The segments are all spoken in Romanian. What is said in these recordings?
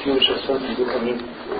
Fiului și Sfântului Duh. Amin.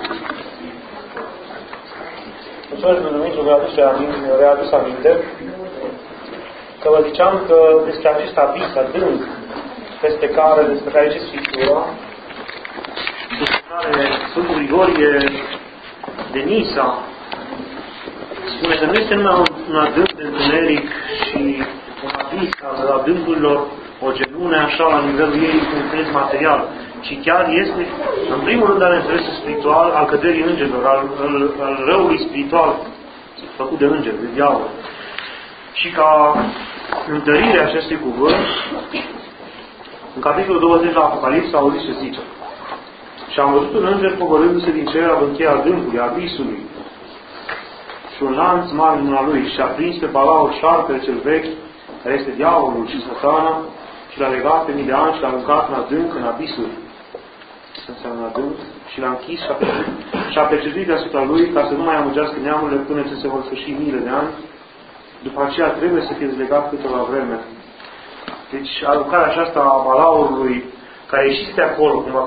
Mulțumesc, Dumnezeu, că readus aminte că vă ziceam că despre acest abis adânc despre care zice Scriptura, despre care Sfântul Grigorie de Nisa spune că nu este numai un adânc de întuneric și un abis al adâncurilor, o genune așa la nivelul ei cu înțeles material, ci chiar este, în primul rând, al înțelesul spiritual, al căderii îngerilor, al răului spiritual făcut de îngeri, de diavol. Și ca întărirea acestui cuvânt, în capitolul 20 la Apocalipsa, auziți ce zice. Și am văzut un înger coborându-se din cer la încheia adâncului, abisului, și un lanț mare în mâna lui, și a prins pe Balaur șarpele cel vechi, care este diavolul și Satana, și l-a legat pe mii de ani și l-a aruncat în adânc, în abisul. Ce înseamnă adânc? Și l-a închis și a pecetuit deasupra lui ca să nu mai amăgească neamurile până ce se vor sfârși miile de ani. După aceea trebuie să fie dezlegat câteva vreme. Deci aruncarea aceasta a Balaurului, care ieșise de acolo, cumva,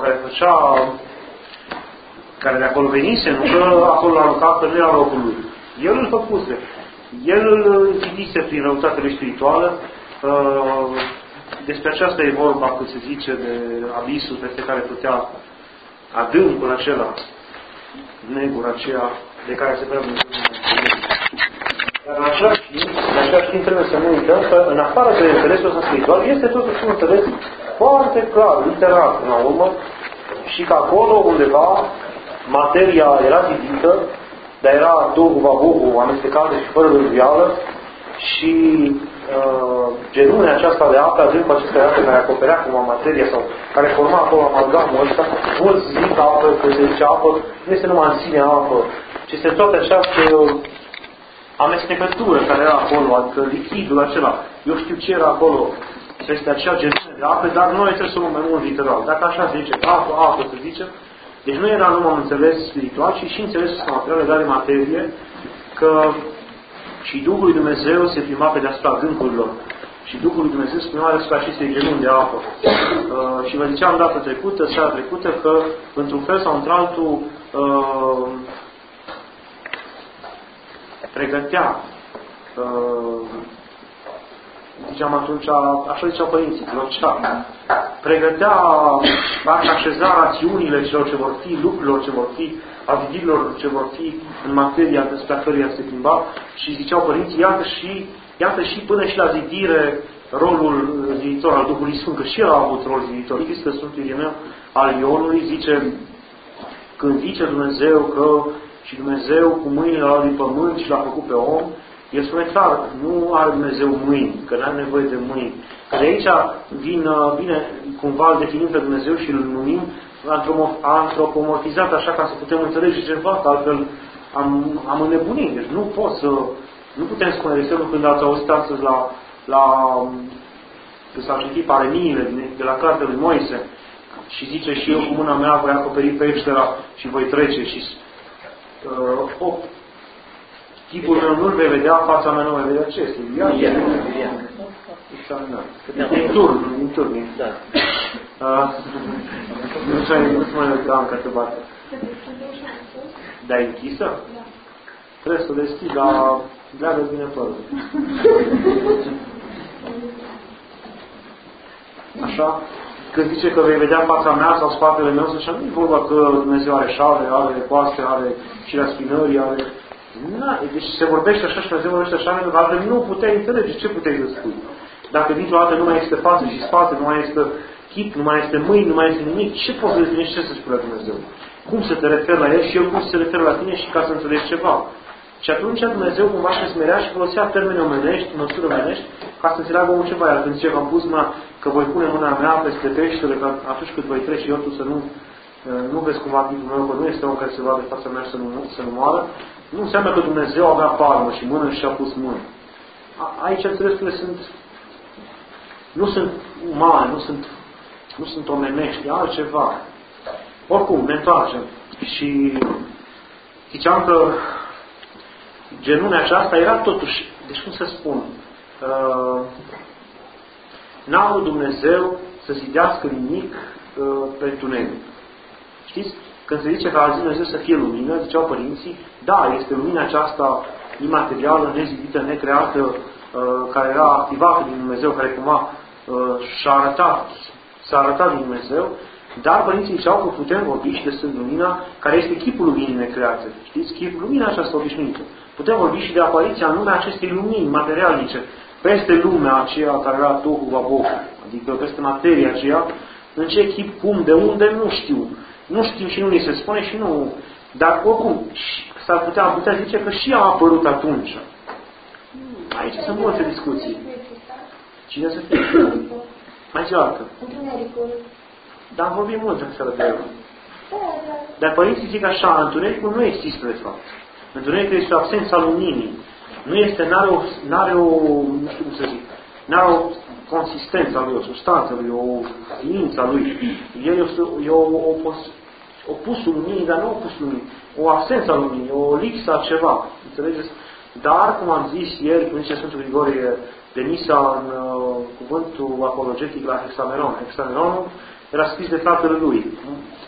care de acolo venise, nu că acolo l-a aruncat, că nu era locul lui. El îl făcuse. El îl închidise prin răutatele spirituală. Despre aceasta e vorba, cât se zice, de abisul peste care putea adâncul acela, negura aceea de care se trebuie Dar în același timp trebuie să nu uităm că în afară de înțelesul ăsta spiritual este totuși un înțeles foarte clar, literal, până la urmă, și că acolo undeva materia era zidită, dar era tohu vabohu, amestecată și fără râvială, și genunea aceasta de apă, adâncul acesta de apă care acoperea cumva materia sau care forma acolo amalgamul ăsta, mulți zic apă, că se zice apă, nu este numai în sine apă, ci este toată această amestecătură care era acolo, adică lichidul acela. Eu știu ce era acolo, este acea genune de apă, dar noi trebuie să luăm mai mult literal. Dacă așa se zice, apă se zice, deci nu era numai un înțeles spiritual, ci și înțelesul material legat de materie, că și Duhul lui Dumnezeu se plimba pe deasupra adâncurilor. Și Duhul lui Dumnezeu se plimba deasupra acestei genuni de apă. Și vă ziceam data trecută, seara trecută, că într-un fel sau într-altul pregătea, ziceam atunci, așa ziceau părinții, pregătea, așeza rațiunile celor ce vor fi, lucrurilor ce vor fi, a zidirilor ce vor fi în materia despre căruia se plimba, și ziceau părinții, iată și până și la zidire rolul ziditor al Duhului Sfânt, că și el a avut rol ziditor. Știți că Sfântul Ireneu al Ionului zice, când zice Dumnezeu că și Dumnezeu cu mâinile la din pământ și l-a făcut pe om, el spune clar, nu are Dumnezeu mâini, că nu are nevoie de mâini. Că de aici vine cumva îl definim pe Dumnezeu și îl numim antropomorfizat, așa ca să putem înțelege ceva, că altfel am înnebunit. Deci nu putem spune, de exemplu, când ați auzit astăzi că s-au citit paremiile de la cartea lui Moise și zice și eu cu mâna mea voi acoperi peștera și voi trece și tipul meu nu-l vei vedea, fața mea nu vei vedea. Ce este? Din turn. Nu știu mai uitam că te bate. Dar e închisă? Trebuie să o deschid, dar leagă bine părul. Așa? Când zice că vei vedea fața mea sau spatele meu, așa, nu e vorba că Dumnezeu are șale, are coaste, are șirea spinării, are... Deci se vorbește așa și Dumnezeu vorbește așa, pentru că altfel nu puteai înțelege ce puteai să spui. Dacă dintr-o dată nu mai este față și spate, nu mai este chip, nu mai este mâini, nu mai este nimic, ce poți să definești, ce să spui la Dumnezeu? Cum să te referi la El și El cum să se referă la tine și ca să înțelegi ceva? Și atunci Dumnezeu cumva se smerea și folosea termeni omenești, măsuri omenești, ca să înțeleagă omul ceva. Iar când zice că am pus mâna, că voi pune mâna mea peste peștele, că atunci când voi trece eu, tu să nu vezi cumva tipul meu, că nu este om care se vadă fața mea să nu moară, nu înseamnă că Dumnezeu avea palmă și mână și a pus mână. Aici înțelesurile nu sunt umane, nu sunt omenești, e altceva. Oricum, ne întoarcem. Și ziceam că genunea aceasta era totuși, deci cum să spun, n-a vrut Dumnezeu să zidească nimic pentru întuneric. Știți? Când se zice că a zis Dumnezeu să fie lumină, ziceau părinții, da, este lumina aceasta imaterială, nezidită, necreată, care era activată din Dumnezeu, care cumva s-a arătat din Dumnezeu, dar părinții ziceau că putem vorbi și despre lumina care este chipul luminii necreate. Știți? Chipul lumina aceasta obișnuită. Putem vorbi și de apariția în lumea acestei lumini materialnice, peste lumea aceea care era Tohu Vabohu, adică peste materia aceea, în ce chip, cum, de unde, nu știu. Nu știu și nu ni se spune și nu... Dar oricum, s-ar putea zice că și a apărut atunci. Aici sunt multe discuții. Cine să fie? Mai zi o altă. Dar am vorbit mult în seara de el. Dar părinții zic așa, întunericul nu există de fapt. Întunericul este o absență a luminii. Nu este, n-are o, nu știu cum să zic, n-are o consistență a lui, o substanță lui, o ființă a lui. El e opusul luminii, dar nu opusul luminii. O absență a luminii, o lipsă a ceva. Înțelegeți? Dar, cum am zis ieri, cum zice Sfântul Grigorie de Nisa în cuvântul apologetic la Hexameron. Hexameronul era scris de fratele lui,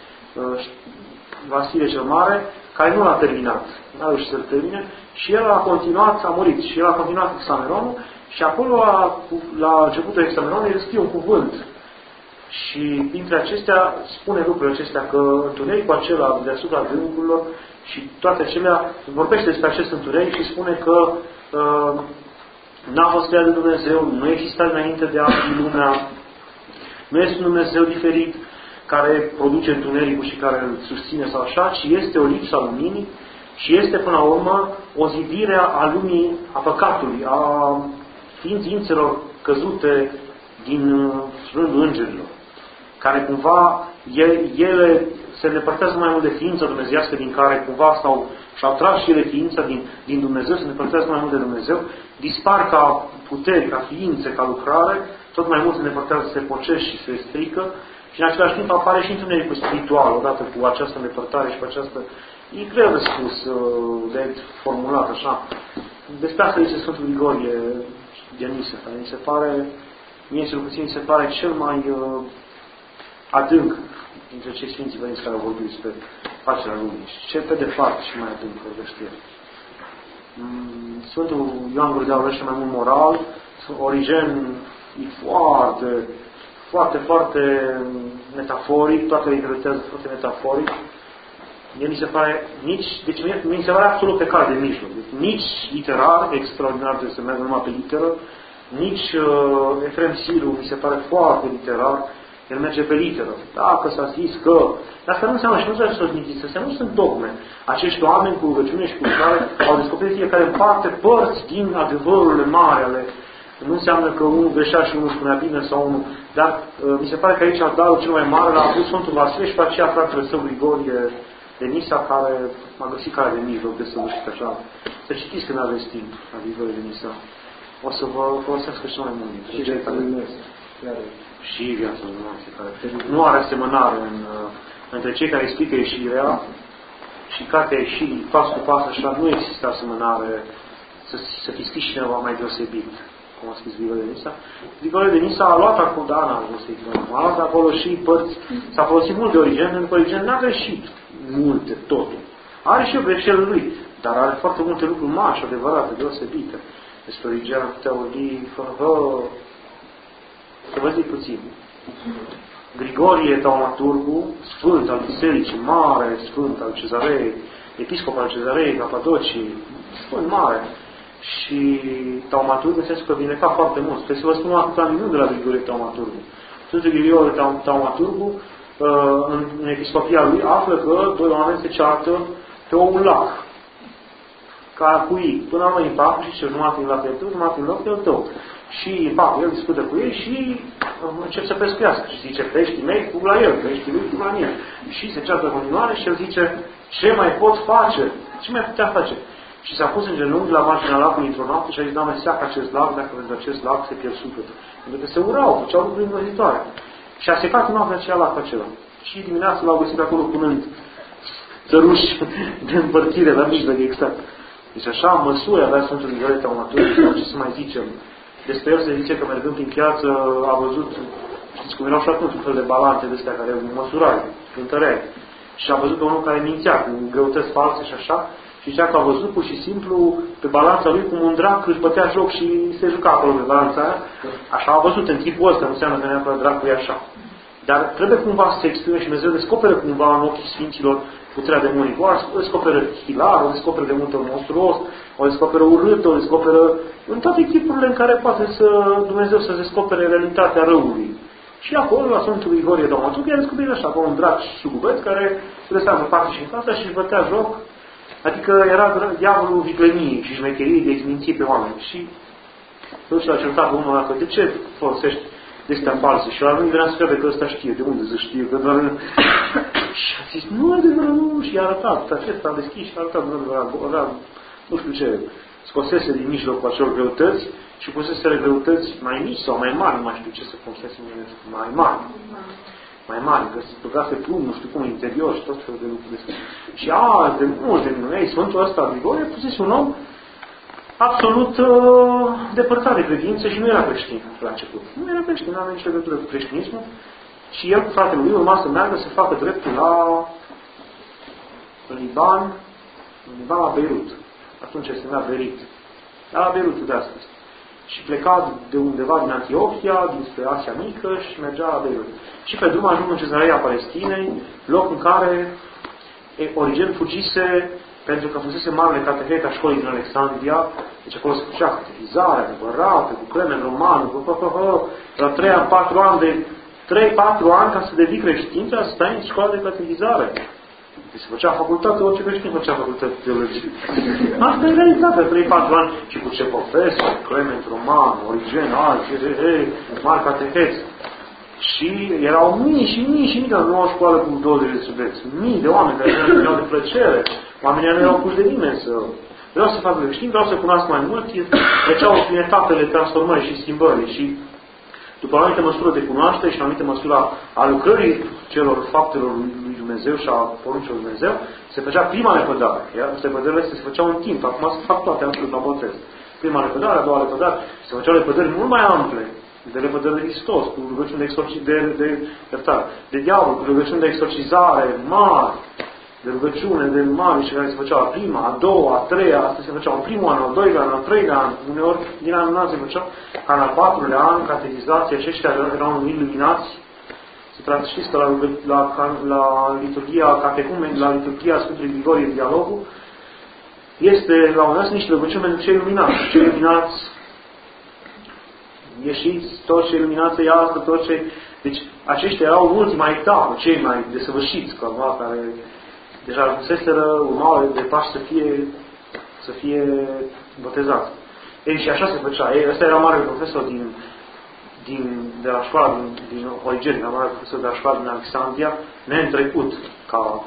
Vasile cel Mare, care nu l-a terminat. N-a reușit să-l termine. Și el a continuat, a murit. Și el a continuat Hexameronul și acolo, la începutul Hexameronului, el scrie un cuvânt. Și printre acestea spune lucrurile acestea, că întunericul acela deasupra adâncurilor și toate acelea, vorbește despre acest întuneric și spune că n-a fost creat de Dumnezeu, nu exista înainte de a fi lumea, nu este un Dumnezeu diferit care produce întunericul și care îl susține sau așa, ci este o lipsă a luminii și este până la urmă o zidire a lumii, a păcatului, a ființelor căzute din rândul îngerilor, care cumva ele se îndepărtează mai mult de ființa dumnezeiască din care cumva și-au tras și ele ființa din Dumnezeu, se îndepărtează mai mult de Dumnezeu, dispar ca puteri, ca ființe, ca lucrare, tot mai mult se îndepărtează, se pocesc și se strică și în același timp apare și întunericul spiritual, odată cu această îndepărtare și cu această... E greu de spus, de formulat așa. Despre asta zice Sfântul Grigorie Dionisa, care mi se pare, mie cel puțin mi se pare cel mai adânc dintre cei Sfinții Părinți care au vorbit despre facerea lumii. Și ce pe departe și mai adânc vorbește el. Sfântul Ioan Gură de Aur vorbește mai mult moral, Origen e foarte metaforic, toată literatura foarte metaforic. Mie mi se pare deci mi se pare absolut pe cale de mijloc. Deci, nici literar, extraordinar de să meargă numai pe literă, nici Efrem Siru mi se pare foarte literar, el merge pe literă. Dacă s-a zis că... Dar asta nu înseamnă și nu trebuie să o gândiți, astea nu sunt dogme. Acești oameni cu rugăciune și cu care au descoperit fiecare în parte părți din adevărurile mari ale... Nu înseamnă că unul greșea și unul spunea bine sau unul... Dar mi se pare că aici darul cel mai mare l-a avut Sfântul Vasile și pe aceea fratele său Grigorie de Nisa, care a găsit care de mijloc de săvârșit așa. Să citiți când aveți timp la Grigorie de Nisa. O să vă folosesc și mai mult dintre cei care... Și viața noastră, care nu are asemănare între cei care explică ieșirea și cartea ieșirii, pas cu pas, așa, nu există asemănare să fi scris cineva mai deosebit, cum a scris Grigorie de Nisa. Grigorie de Nisa a luat acolo, da, n-a deosebit, a luat acolo și părți, s-a folosit mult de Origen, pentru că Origen n-a greșit multe, totul. Are și o greșeală lui, dar are foarte multe lucruri mari și adevărate, deosebite. Despre Origen am putea vorbi să vă zic puțin. Grigorie Taumaturgu, sfânt al bisericii, mare sfânt al Cezarei, episcop al Cezarei, Capadocii, sfânt mare. Și Taumaturgu în sensul că vindeca foarte mult. Trebuie să vă spun câteva minuni de la Grigorie Taumaturgu. Sfântul Grigorie Taumaturgu, în episcopia lui, află că doi oameni se ceartă pe un lac. Ca cu ei. Până la urmă impactul și ce jumătate din lacul e tău, jumătate din lacul e tău. Și impactul, el discută cu ei și încep să pescuiască. Și zice, peștii mei, fug la el, peștii lui, fug la mine. Și se ceartă în continuare și el zice, ce mai pot face? Ce mai putea face? Și s-a pus în genunchi la marginea lacului într-o noapte și a zis, Doamne, seacă acest lac, dacă pentru acest lac se pierd sufletul. Pentru că se urau, făceau lucruri îngrozitoare. Și a secat noaptea aceea lacul acela. Și dimineața l-au găsit acolo punând țăruși de împărțire la mijloc, exact. Deci așa, măsuri avea Sfântul Grigorie Taumaturgu, ce să mai zicem. Despre el se zice că mergând prin piață a văzut, știți cum erau și atunci, un fel de balante de astea care măsurau, cântăreai. Și a văzut pe unul care mințea cu greutăți false și așa, și zicea că a văzut pur și simplu pe balanța lui cum un drac își bătea joc și se juca acolo pe balanța aia. Așa a văzut în tipul ăsta, nu înseamnă că neapărat dracul e așa. Dar trebuie cumva să se exprime și Dumnezeu descoperă cumva în ochii Sfinților puterea demonului. O descoperă hilar, o descoperă de multe monstruos, o descoperă urât, o descoperă în toate tipurile în care poate să Dumnezeu să descopere realitatea răului. Și acolo, la Sfântul Grigorie Dogmatic, i-a descoperit așa, ca un drac șugubeț care se lăsa în parte și în fața și își bătea joc. Adică era diavolul vicleniei și șmecheriei de a-i minți pe oameni. Și el și-a certat pe unul dacă de ce folosești de astea false? Și la nu-i venea să crede că ăsta știe. De unde să știe? Că doar... Și a zis, nu adevărat, nu. Și i-a arătat. Acesta a deschis și a arătat. Avea, nu știu ce, scosese din mijlocul acelor greutăți și pusese greutăți mai mici sau mai mari, nu mai știu ce să pusese mai mari. Mai mari, că se băgase plumb, nu știu cum, în interior și tot felul de lucruri despre. Și de mulți de minunei, Sfântul ăsta, Grigorie, pusese un om absolut depărtat de credință și nu era creștin la început. Nu era creștin, nu avea nicio legătură cu creștinismul și el cu fratele lui urma să meargă să facă dreptul la Liban la Beirut. Atunci se numea Berit. La Beirutul de astăzi. Și pleca de undeva din Antiochia, dinspre Asia Mică și mergea la Beirut. Și pe drum ajung în Cezarea Palestinei, loc în care Origen fugise pentru că fusese marele catehet a școlii din Alexandria, deci acolo se făcea catehizare, adevărată, cu Clement Roman, la 3-4 ani de 3-4 ani ca să devii creștin, să stai în școală de catehizare. Deci se făcea facultate, orice creștin făcea facultate de teologie. Asta e realitatea, 3-4 ani. Și cu ce profesor, Clement Roman, Origen, alții, mari cateheți. Și erau mii, dar nu o școală cu 20 de studenți. Mii de oameni care erau de plăcere. Oamenii nu erau puși de nimeni să... Vreau să fac creștin, vreau să cunosc mai mult, treceau prin etapele transformării și schimbării. Și după o anumită măsură de cunoaștere și o anumită măsură a lucrării celor faptelor lui Dumnezeu și a poruncilor lui Dumnezeu, se făcea prima lepădare. Lepădările se făceau în timp. Acum se fac toate anul la botez. Prima lepădare, a doua lepădare. Se făceau lepădări mult mai ample. De lepădări de Hristos, cu rugăciuni de diavol, cu rugăciuni de exorcizare mari, de rugăciune de mari și care se făceau a prima, a doua, a treia, asta se făceau în primul an, al doilea an, al treilea an, uneori din anul an se făceau, ca în al patrulea an, catechizații, aceștia erau iluminați. Se transcris că la liturghia catecumeni, la liturghia Sfântului Grigorie Dialogul, este la un dat niște rugăciuni pentru cei iluminați. Cei iluminați ieșiți, toți cei iluminați iasă, toți cei... Deci aceștia erau ultima etapă, cei mai desăvârșiți, care deja ajunseseră, urmau de pași să fie botezați. Ei, și așa se făcea. Ei, ăsta era mare profesor de la școala din Origen, era mare profesor de la școala din Alexandria, neîntrecut ca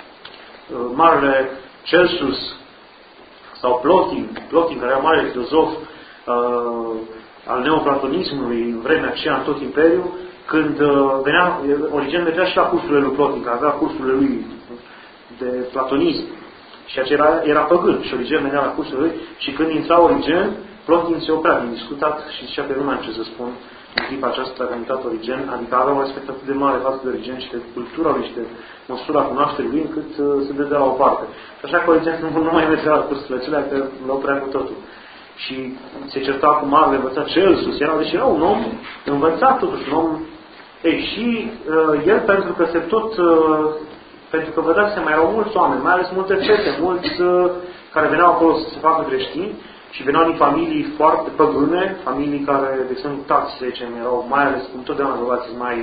marele Celsus sau Plotin, care era mare filozof al neoplatonismului în vremea aceea în tot Imperiul, când venea, Origen mergea și la cursurile lui Plotin, care avea cursurile lui de platonism. Și aceea era păgân și Origen venea la cursurile lui și când intra Origen, Plotin se oprea din discutat și zicea pe lumea ce să spun în clipa aceasta că a intrat Origen, adică avea un respect atât de mare față de Origen și de cultura lui și de măsura cunoașterii lui, încât se dădea la o parte. Și așa că Origen nu mai mergea la cursurile acelea, că l-au prea cu totul. Și se certa cu marele învățat Celsus, deci era un om învățat totuși, un om... Ei, și el, pentru că pentru că vă dați seama, erau mulți oameni, mai ales multe fete, mulți care veneau acolo să se facă creștini și veneau din familii foarte păgâne, familii care, de exemplu, tați, să zicem, erau mai ales, cum totdeauna bărbații mai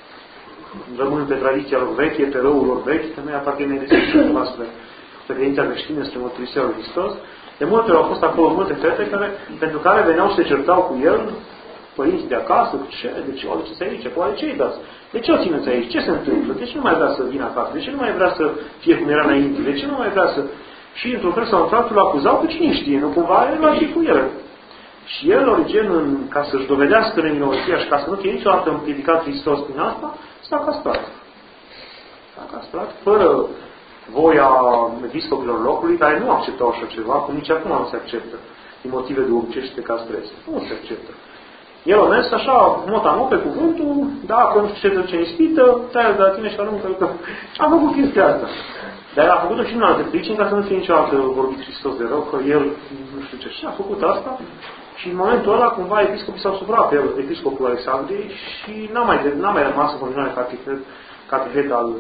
rămân pe tradiția lor veche, pe răul lor vechi, că noi aparținem de spre credința creștină, spre mărturisirea lui Hristos. De multe ori au fost acolo multe fete pentru care veneau și se certau cu el, părinți de acasă, de ce o aduceți aici? Poate ce-i dați? De ce o țineți aici? Ce se întâmplă? De ce nu mai vrea să vină acasă? De ce nu mai vrea să fie cum era înainte? De ce nu mai vrea să... Și într-un fel sau într-altul l-a acuzau, că cine știe, nu cumva el l-a și cu el. Și el, Origen, ca să-și dovedească nevinovăția și ca să nu fie niciodată împiedicat Hristos prin asta, s-a castrat. S-a castrat fără voia episcopilor locului, care nu acceptau așa ceva, cum nici acum nu se acceptă, din motive de obicei și de castreze. Nu se acceptă. El a mers așa, mot pe cuvântul, dacă nu știu ce ispită, taia de la tine și aruncă că a făcut chestia asta. Dar el a făcut-o și în alte pricini, ca să nu fie niciodată vorbit Hristos de rău, că el nu știu ce. Și a făcut asta și în momentul ăla, cumva, episcopii s-au supărat pe el, episcopul Alexandriei, și n-a mai rămas în continuare catehet al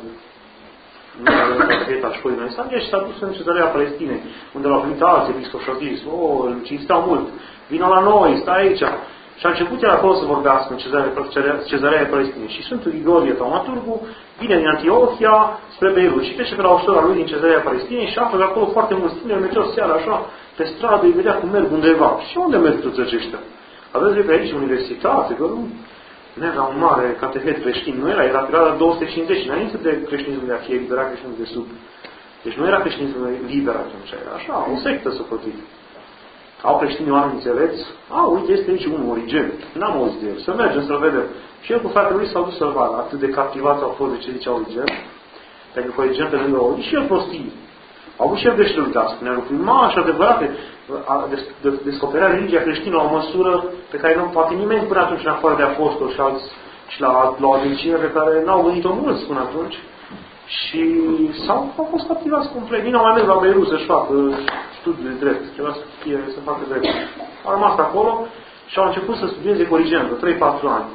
școlii din Alexandria și s-a dus în Cezarea Palestinei, unde l-au primit alți episcopi și au zis, îl cinsteau mult, vină la noi, stai aici. Și a început el acolo să vorbească în Cezarea Palestinei. Și Sfântul Grigorie Taumaturgu vine din Antiohia spre Beirut și trece pe la ușora lui din Cezarea Palestinei și află că acolo foarte mulți tineri mergeau seara așa, pe stradă, îi vedea cum merg undeva. Și unde merg toți aceștia? Aveți pe aici universitate, că nu era un mare catehet creștin, nu era perioada 250, înainte de creștinismul de a fi eliberat creștinismul de sub. Deci nu era creștinismul liber atunci, era așa, o sectă socotită. Au creștinii oameni înțelepți? Uite, este aici un Origen. N-am auzit de el. Să mergem să-l vedem. Și el cu fratele lui s-au dus să-l vadă. Atât de captivați au fost de ce zicea Origen. Pentru că Origen pe lângă Origen și el prostii. Au avut și el greșeli, dar spunea lucruri mari și adevărate. Descoperea religia creștină la o măsură pe care nu poate nimeni până atunci, în afară de apostoli și alți, și la o adâncime pe care n-au văzut-o mulți până atunci. Și au fost captivați complet. Vine mai mers la Beirut să-și facă studiul de drept. Ceva să facă drept. Au rămas acolo și au început să studieze cu Origen, de 3-4 ani.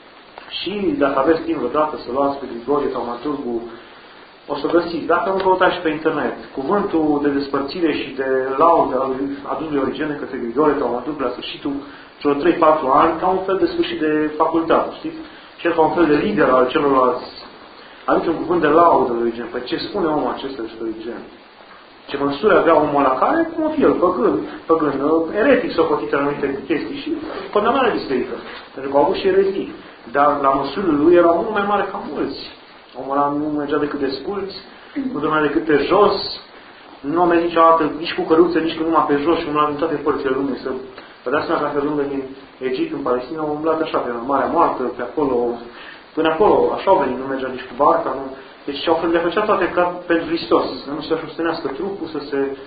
Și dacă aveți timp vreodată să luați pe Grigorie Taumaturgu, o să găsiți. Dacă nu căutați și pe internet, cuvântul de despărțire și de laudă adus lui Origen către Grigorie Taumaturgu la sfârșitul celor 3-4 ani, ca un fel de sfârșit de facultate, știți? Și el ca un fel de lider al celorlalți. Aduce un cuvânt de laudă lui Origen. Păi ce spune omul acesta despre Origen? Ce măsuri avea omul la care? Cum o fi el? Păgân, eretic socotit în anumite chestii și condamnare biserică. Pentru că au avut și erezii. Dar la măsurile lui era mult mai mare ca mulți. Omul ăla nu mergea decât de sculți, nu dormea decât pe jos, nu a mers niciodată, nici cu căruțe, nici cu numai pe jos și umbla în toate părțile lumii. Vă dați seama că pe lângă din Egipt, în Palestina, au umblat așa, pe Marea Moartă, pe acolo. Până acolo, așa au venit, nu mergea nici cu barca, nu. Deci le făcea toate ca pentru Hristos, să nu se sustenească trupul, să se...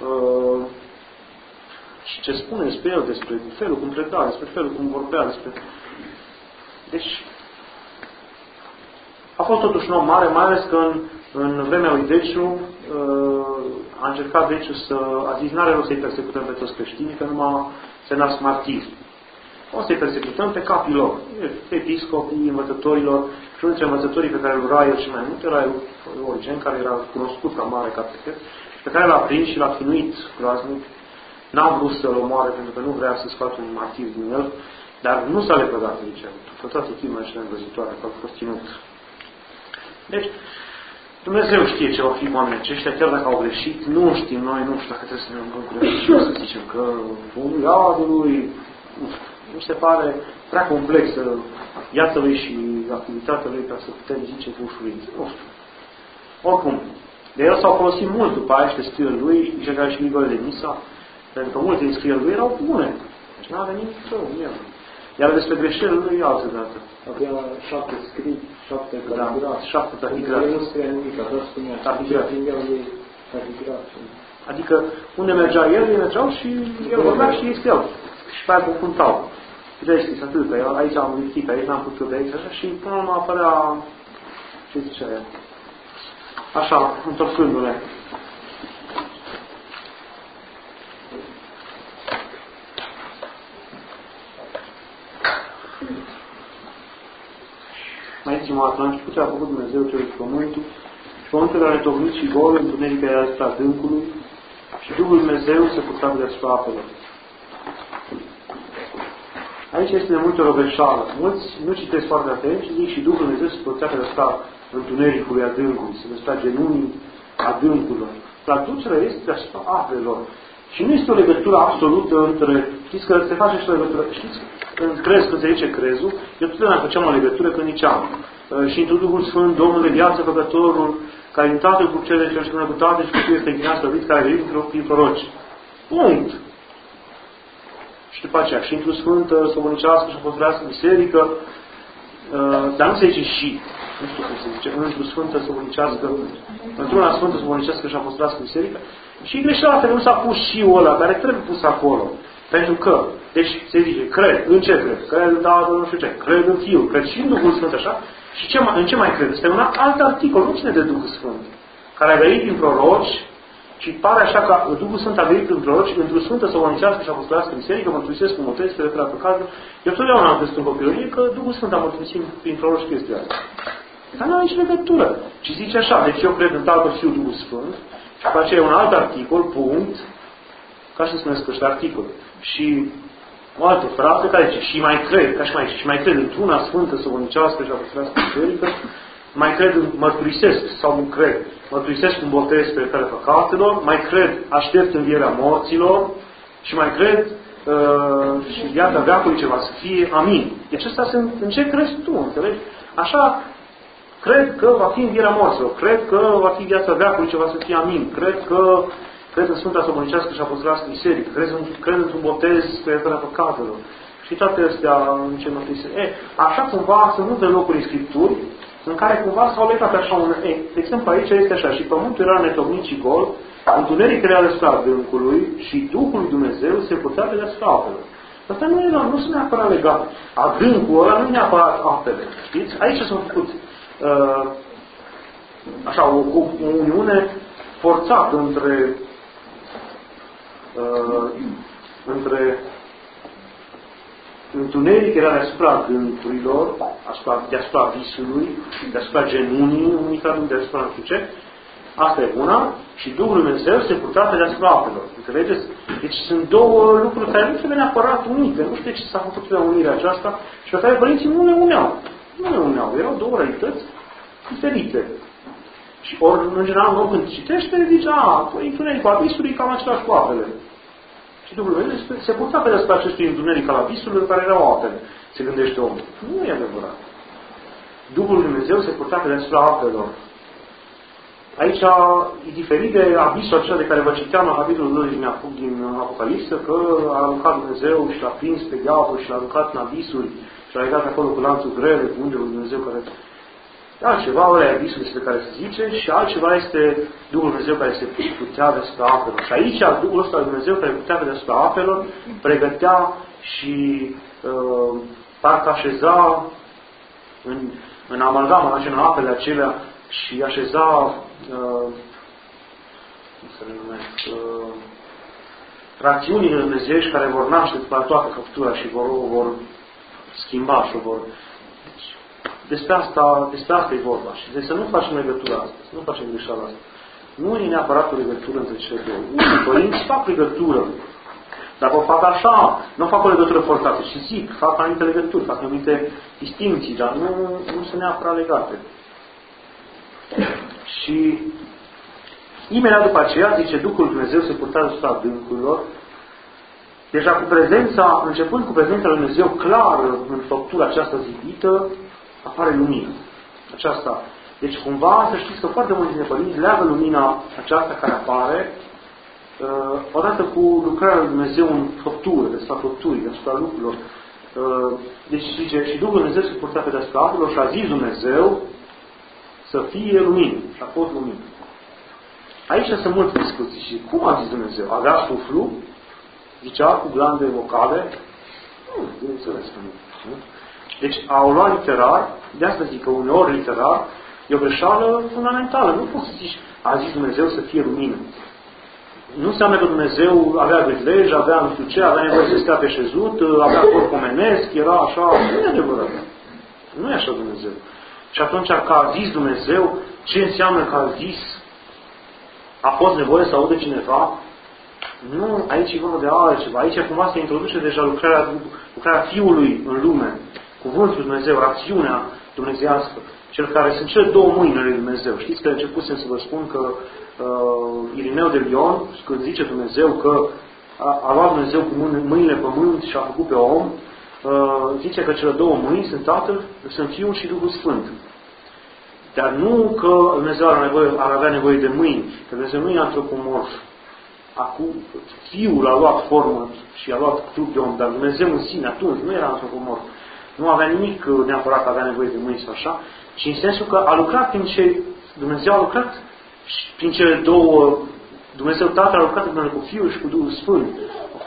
și ce spune despre el, despre felul cum preda, despre felul cum vorbea, despre... Deci, a fost totuși un om mare, mai ales că în vremea lui Deciu, a încercat Deciu a zis, n-are rost să-i persecutăm pe toți creștinii, că numai se nasc martiri. O să-i persecutăm pe capii lor, episcopii, învățătorilor, și unul dintre învățătorii pe care îl ura el și mai mult era Origen, care era cunoscut ca mare catechet, pe care l-a prins și l-a chinuit groaznic. N-a vrut să-l omoare pentru că nu vrea să scoată un martir din el, dar nu s-a lepădat nici el. Cu toate chimele și îngrozitoare, că a fost ținut. Deci, Dumnezeu știe ce va fi cu oamenii aceștia, chiar dacă au greșit, nu știm noi, nu știu dacă trebuie să ne rugăm cu religios, să zicem că omul iadului, nu se pare prea complexă viața lui și activitatea lui ca să putem zice cu ușurință. Nu știu. Oricum, de el s-au folosit mult după aia și de scrierile lui, nici care și Grigore de Nisa, pentru că multe din scrierile lui erau bune. Deci n-a venit rău în el. Iar despre greșelile lui altă dată. Avea 7 scrii, 7 caligrafi. 7 tachigrafi. Nu scria nimic, dar spunea tachigrafi. Adică unde mergea el, ei mergeau și el vorbea și ei scriau. Și pe aia confruntau. Puteai scris atât, că aici am lipsit, aici n-am putut de aici, așa, și până la urmă apărea, ce zicea el? Așa, întorcându-le. Mai zicem, la început a făcut Dumnezeu cerul și pământul, și pământul a retocnit și golul, întuneric era asupra adâncului, și Duhul Dumnezeu se purta deasupra apelor. Aici este de multe o greșeală. Mulți nu citesc foarte atent și zic și Duhul Dumnezeu se purta deasupra întunericului adâncului, se deasupra genunii adâncurilor. Traducerea este deasupra apelor. Și nu este o legătură absolută între... Știți că se face și o legătură... Știți? Când se zice crezul, eu totdeauna făceam o legătură când ziceam și într Duhul Sfânt, Domnul de viață, Făcătorul, care din Tatăl cu cele și cu Tate și cu Fiul este închinat slăvit, care a venit prin proroci. Punct! Și după aceea, și într-o Sfântă, Săvănicească și Apostolicească Biserică, dar nu se zice și. Nu știu cum se zice. Într-o Sfântă, Săvănicească, într-una Sfântă, Săvănicească și Apostolicească Biserică. Și greșeala că nu s-a pus și ăla, care trebuie pus acolo. Pentru că, deci se zice, cred, în ce cred? Cred în Tatăl, nu știu ce, cred în Fiul, cred și în Duhul Sfânt, așa? Și în ce mai cred? Este un alt articol, nu ține de Duhul Sfânt, care a venit prin proroci și pare așa că Duhul Sfânt a venit prin proroci într-o sfântă săvănicească și apostolească biserică, mărturisesc cu motezi, pe referat pe cazul. Eu totdeauna am găsit în copilărie că Duhul Sfânt a mărturisit prin proroci chestia asta. Dar nu are nici legătură. Și zice așa, deci eu cred în Tatăl, Fiul, Duhul Sfânt, și după aceea un alt articol, punct, ca să spunesc ăștia articol. Și o altă frază care zice, și mai cred, ca și mai cred într-una sfântă, săvănicească și apostolească biserică, mai cred, mărturisesc sau nu cred, mărturisesc un botez pe care păcatelor, mai cred, aștept învierea morților și mai cred și viața veacului ce va să fie. Amin. Deci astea sunt în ce crezi tu, înțelegi? Așa, cred că va fi învierea morților, cred că va fi viața veacului ce va să fie. Amin. Cred în Sfânta Săvănicească și Apostolească Biserică, cred într-un botez pe iertarea păcatelor. Și toate astea în ce mărturisesc. Așa cumva sunt multe locuri în Scripturi în care cumva s-au legat așa un... de exemplu, aici este așa, și pământul era netocnit și gol, întuneric era deasupra adâncului și Duhul lui Dumnezeu se purta deasupra apelor. Asta nu sunt neapărat legat. Adâncul ăla nu e neapărat apele. Știți? Aici s-a făcut așa, o uniune forțată între întuneric era deasupra adâncurilor, deasupra visului, deasupra genunii, unii traduc deasupra nu știu ce. Asta e una. Și Duhul Lui Dumnezeu se purta deasupra apelor. Înțelegeți? Deci sunt două lucruri care nu trebuie neapărat unite. Nu știu de ce s-a făcut pe unirea aceasta și pe care părinții nu le uneau. Nu le uneau. Erau două realități diferite. Și ori, în general, când citește, zice, întunericul abisului e cam același cu apele. Și Duhul Lui Dumnezeu se purta pe deasupra acestui întuneric al abisului care erau apele. Se gândește omul. Nu e adevărat. Duhul Lui Dumnezeu se purta pe deasupra apelor. Aici e diferit de abisul acela de care vă citeam la capitolul 2 din Apocalipsă, că a aruncat Dumnezeu și l-a prins pe diavol și l-a aruncat în abisuri și l-a legat acolo cu lanțul grele, cu Îngerul lui Dumnezeu care... Altceva, ăla e abisul despre care se zice și altceva este Duhul Dumnezeu care se putea deasupra apelor. Și aici Duhul ăsta lui Dumnezeu care putea deasupra apelor pregătea și parcă așeza în amalgama, în apele acelea și așeza rațiunile dumnezeiești care vor naște după toată făptura și vor schimba și vor... Despre asta e vorba. Și de să nu facem legătura asta, să nu facem greșeala asta. Nu e neapărat o legătură între cele două. Unii părinți fac legătură. Dacă o fac așa, nu fac o legătură forțată. Și zic, fac anumite legături, fac anumite distinții, dar nu sunt neapărat legate. Și imediat după aceea, zice, Duhul lui Dumnezeu se purta deasupra adâncurilor. Deja cu prezența, începând cu prezența lui Dumnezeu clară în făptura aceasta zidită, apare lumină. Aceasta. Deci cumva să știți că foarte mulți dintre părinți leagă lumina aceasta care apare odată cu lucrarea lui Dumnezeu în făptură, deasupra făpturii, deasupra lucrurilor. Deci zice, și Duhul Dumnezeu se purta pe deasupra apelor și a zis Dumnezeu să fie lumină. Și a fost lumină. Aici sunt multe discuții. Și cum a zis Dumnezeu? Avea suflu? Zicea cu glande vocale? Nu, bineînțeles că nu. Deci au luat literar, de asta zic că uneori literar e o greșeală fundamentală. Nu poți să zici, a zis Dumnezeu să fie lumină. Nu înseamnă că Dumnezeu avea gâzlej, avea nu știu ce, avea nevoie să stea pe șezut, avea corp omenesc, era așa. Nu e adevărat. Nu e așa Dumnezeu. Și atunci că a zis Dumnezeu, ce înseamnă că a zis? A fost nevoie să audă cineva? Nu, aici e vorba de altceva. Aici cumva se introduce deja lucrarea Fiului în lume. Cuvântul Dumnezeu, rațiunea dumnezeiască. Cel care sunt cele două mâini ale lui Dumnezeu. Știți că începusem să vă spun că Irineu de Lion, când zice Dumnezeu că a luat Dumnezeu cu mâinile pământ și a făcut pe om, zice că cele două mâini sunt Tatăl, sunt Fiul și Duhul Sfânt. Dar nu că Dumnezeu ar avea nevoie de mâini, că Dumnezeu nu e antropomorf. Acum, Fiul a luat formă și a luat trup de om, dar Dumnezeu în sine atunci nu era antropomorf. Nu avea nimic neapărat că avea nevoie de mâini sau așa, ci în sensul că a lucrat prin ce Dumnezeu a lucrat prin cele două, Dumnezeu Tatăl a lucrat împreună cu Fiul și cu Duhul Sfânt. A fost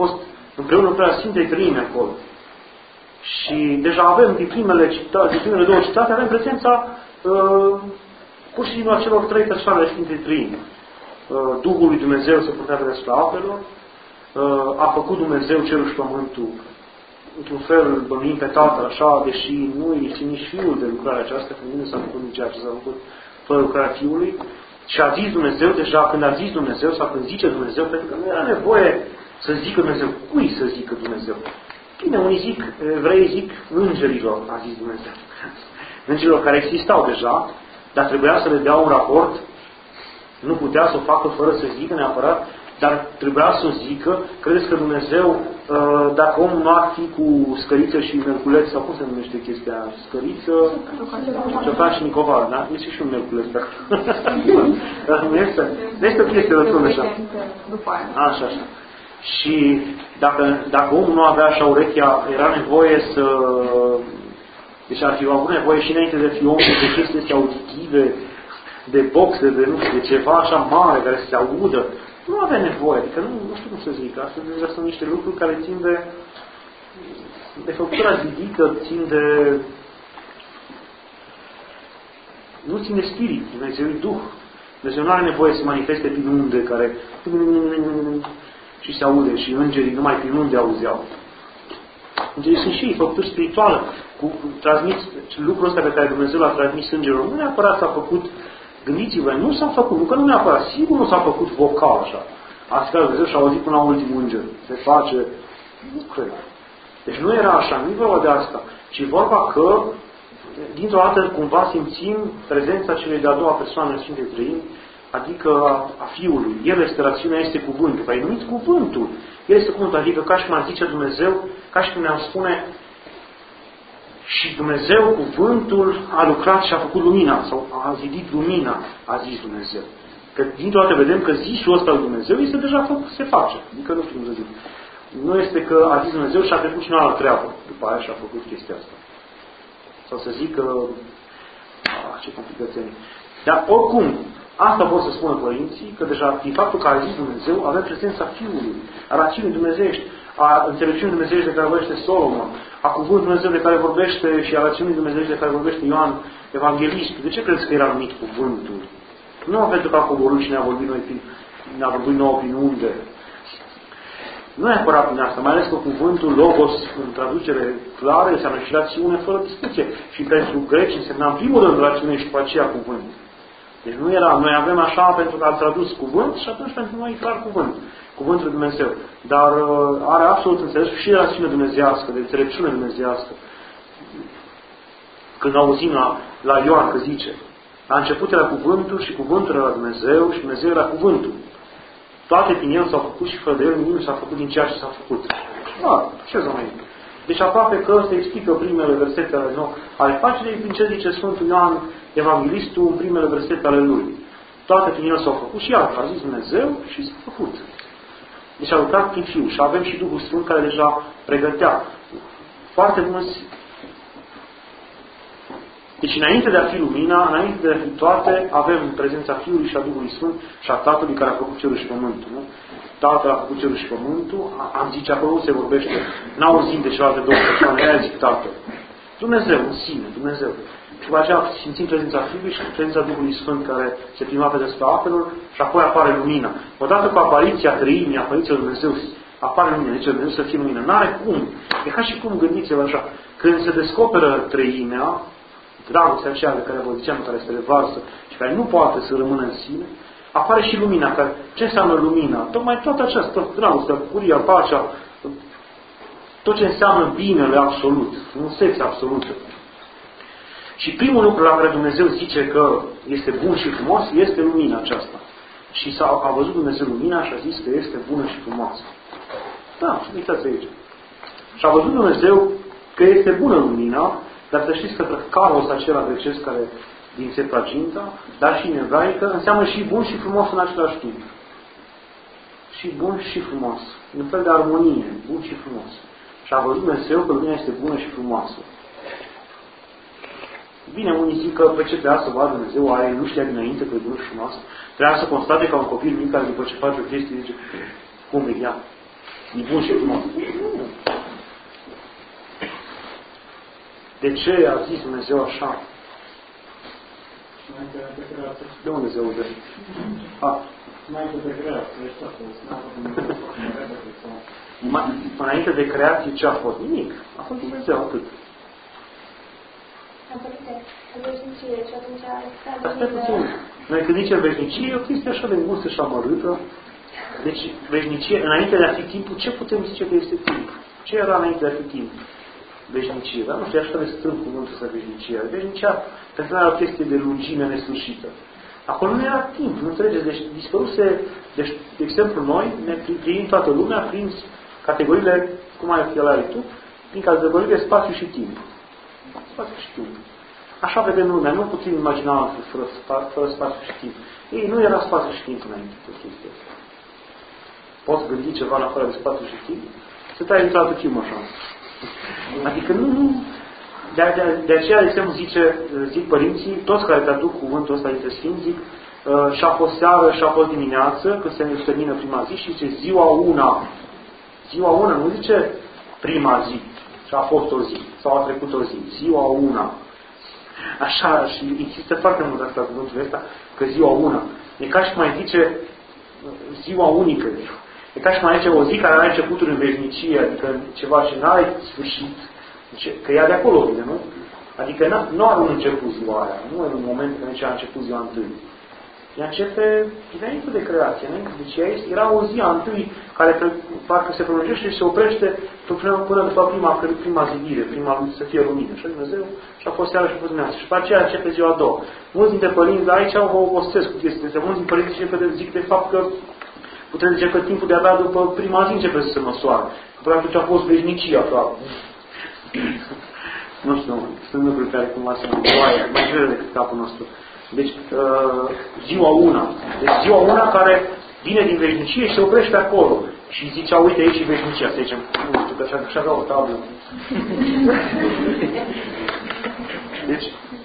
împreună cu prea Sfintei Treimi acolo. Și deja avem din primele două citate, avem prezența pur și simplu a celor trei persoane ale Sfintei Treimi. Duhul lui Dumnezeu se purtea deasupra apelor, a făcut Dumnezeu cerul și pământul, într-un fel bănuim pe Tatăl așa, deși nu este nici Fiul de lucrarea aceasta, că nu s-a făcut nici ceea ce s-a făcut fără lucrarea Fiului. Și a zis Dumnezeu, deja când a zis Dumnezeu sau când zice Dumnezeu, pentru că nu era nevoie să zică Dumnezeu. Cui să zică Dumnezeu? Bine, unii zic, evrei zic îngerilor, a zis Dumnezeu. Îngerilor care existau deja, dar trebuia să le dea un raport, nu putea să o facă fără să zică neapărat, dar trebuia să o zică. Credeți că Dumnezeu, dacă omul nu ar fi cu scăriță și merculeț, sau cum se numește chestia? Scăriță, Ciocan și Nicoval, da? Este și un merculeț. Dar nu este o chestie de așa. Așa. Și dacă omul nu avea așa urechea, era nevoie să... Deci ar fi avut nevoie și înainte de fi om de chestii astea auditive, de boxe, de ceva așa mare care se audă. Nu avea nevoie, adică nu știu cum să zic. Astea deja sunt niște lucruri care țin de făptura zidită, țin de... Nu țin de spirit, Dumnezeu e Duh. Dumnezeu nu are nevoie să manifeste prin unde care... și se aude și îngerii numai prin unde auzeau. Îngerii sunt și ei făpturi spirituală. Lucrul ăsta pe care Dumnezeu l-a transmis îngerilor, nu neapărat s-a făcut. Gândiți-vă, nu s-a făcut, nu că nu neapărat, sigur nu s-a făcut vocal așa. Asta Dumnezeu și-a auzit până la ultimul înger. Se face, nu cred. Deci nu era așa, nu e vorba de asta, ci vorba că, dintr-o dată, cumva simțim prezența celei de-a doua persoane în Sfintei Treimi, adică a Fiului. El este rațiunea, este cuvântul. Păi numit cuvântul. El este cuvântul, adică ca și cum ar zice Dumnezeu, ca și cum ne-am spune și Dumnezeu, cuvântul, a lucrat și a făcut lumina, sau a zidit lumina, a zis Dumnezeu. Că dintr-o dată vedem că zisul ăsta lui Dumnezeu este deja făcut, se face. Adică nu știu cum să zic. Nu este că a zis Dumnezeu și a trecut cineva la treabă. După aia și a făcut chestia asta. Sau să zic că... ce complicații. Dar oricum, asta vor să spună părinții, că deja din faptul că a zis Dumnezeu, avem prezența Fiului, a rațiunii dumnezeiești, a înțelepciunii dumnezeiești de care vorbește Solomon, a cuvântului Dumnezeu de care vorbește și a rațiunii dumnezeiești de care vorbește Ioan Evanghelistul. De ce credeți că era numit cuvântul? Nu pentru că a coborât și ne-a vorbit nouă prin unde. Nu e apărat prin asta, mai ales că cuvântul Logos, în traducere clară, înseamnă și rațiune fără discuție. Și pentru greci însemna în primul rând rațiune și după aceea cuvânt. Deci nu era, noi avem așa pentru că am tradus cuvânt și atunci pentru noi e clar cuvânt. Cuvântul lui Dumnezeu. Dar are absolut înțeles și rațiune dumnezeiască, de înțelepciune dumnezeiască. Când auzim la Ioan că zice, la început era cuvântul și cuvântul era Dumnezeu și Dumnezeu era cuvântul. Toate din el s-au făcut și fără de el nimic nu s-a făcut din ceea ce s-a făcut. Da, ce să mai zic? Deci aproape că se explică primele versete ale paginii prin ce zice Sfântul Ioan Evanghelistul în primele versete ale lui. Toate din el s-au făcut și iar a zis Dumnezeu și s-a făcut. Deci a lucrat prin Fiul și avem și Duhul Sfânt care deja pregătea. Foarte mulți. Deci înainte de a fi lumina, înainte de a fi toate, avem prezența Fiului și a Duhului Sfânt și a Tatălui care a făcut cerul și pământul. Nu? Tatăl a făcut cerul și pământul, am zice, acolo nu se vorbește, n-auzim de celelalte două persoane, aia zic Tatăl. Dumnezeu, în sine, Dumnezeu. Și după aceea simțim prezența Fiului și prezența Duhului Sfânt care se prima pe deasupra apelor și apoi apare lumina. Odată cu apariția Treimii, apariția lui Dumnezeu, apare lumina, zice Dumnezeu să fie lumină. N-are cum. E ca și cum, gândiți-vă așa, când se descoperă Treimea, dragostea aceea de care vă ziceam, care se revarsă și care nu poate să rămână în sine, apare și lumina. Care, ce înseamnă lumina? Tocmai toată această dragostea, bucuria, pacea, tot ce înseamnă binele absolut, frumusețea absolută. Și primul lucru la care Dumnezeu zice că este bun și frumos este lumina aceasta. Și a văzut Dumnezeu lumina și a zis că este bună și frumoasă. Da, uitați aici. Și a văzut Dumnezeu că este bună lumina, dar să știți că caros acela grecesc care din Septuaginta, dar și în ebraică, înseamnă și bun și frumos în același timp. Și bun și frumos. Un fel de armonie, bun și frumos. Și a văzut Dumnezeu că lumina este bună și frumoasă. Bine, unii zic că pe ce trebuia să vadă Dumnezeu, aia nu știa dinainte că e bună și frumoasă. Trebuia să constate ca un copil mic care după ce face o chestie zice, cum e ea? E bun și frumos. De ce a zis Dumnezeu așa? De unde se aude? Înainte de creație ce a fost? Nimic. A fost Dumnezeu atât. Asta e puțin. Noi când zicem veșnicie, e o chestie așa de îngustă și amărâtă. Deci, veșnicie, înainte de a fi timpul, ce putem zice că este timp? Ce era înainte de a fi timp? Veșnicie, dar nu știu, așa de strâng cuvântul ăsta veșnicie. Veșnicia, pentru noi era o chestie de lungime nesfârșită. Acolo nu era timp, nu înțelegeți? Deci dispăruse, deci, de exemplu, noi ne prin toată lumea, prin categoriile, cum ai fi tu, prin categoriile spațiu și timp. Spațiu și timp. Așa vedem lumea, nu putem imagina altfel fără spațiu și timp. Ei, nu era spațiu și timp înainte de chestia asta. Poți gândi ceva în afară de spațiu și timp? Să tai într-altă film așa. Adică nu. De aceea, de exemplu, zic părinții, toți care traduc cuvântul ăsta dintre sfinți, zic și-a fost seară, și-a fost dimineață, când se termină prima zi și zice ziua una. Ziua una, nu zice prima zi, și a fost o zi, sau a trecut o zi. Ziua una. Așa, și insistă foarte mult asta cuvântul ăsta, că ziua una. E ca și cum mai zice ziua unică. E ca și cum mai zice o zi care are începuturi în veșnicie, adică ceva ce n-are sfârșit. Că ea de acolo vine, nu? Adică nu are un început ziua aia. Nu e un moment în care a început ziua întâi. Ea începe înainte de creație. Deci era o zi a întâi care parcă se prelungește și se oprește până după prima zidire, prima să fie lumină. Și Dumnezeu și a fost seara și a fost dimineață. Și după aceea începe ziua a doua. Mulți dintre părinți aici vă obosesc cu chestia asta. Mulți dintre părinți zic de fapt că putem zice că timpul de abia după prima zi începe să se măsoare. Că atunci a fost veșnicia aproape. Nu știu, sunt lucruri care cumva se mai grele decât capul nostru. Deci, ziua una. Deci ziua una care vine din veșnicie și se oprește acolo. Și zicea, uite aici e veșnicia. Să zicem, nu știu, că așa ca o tablă. Deci,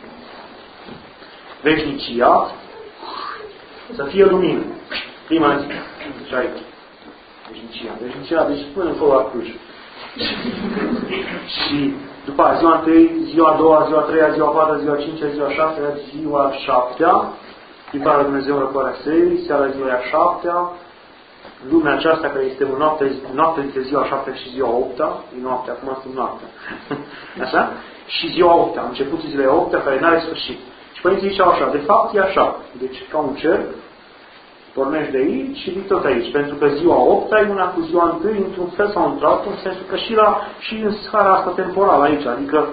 veșnicia să fie lumină. Prima zi. Deci aici. Veșnicia, deci până încolo la Cluj. Și după aia, ziua întâi, ziua a doua, ziua a treia, ziua a patra, ziua a cincea, ziua a șaptea, ziua a șaptea, Limba Dumnezeu răcoarea săi, seara ziua a șaptea, lumea aceasta care este o noapte între ziua a șaptea și ziua a opta, e noaptea, acum sunt noaptea. Așa? Și ziua a opta, începutul zilei a opta, care n-are sfârșit. Și părinții ziceau așa, de fapt e așa, deci ca un cerc, pornești de aici și vii tot aici. Pentru că ziua 8 e una cu ziua 1 într-un fel sau într-altul, în sensul că și în scara asta temporală aici. Adică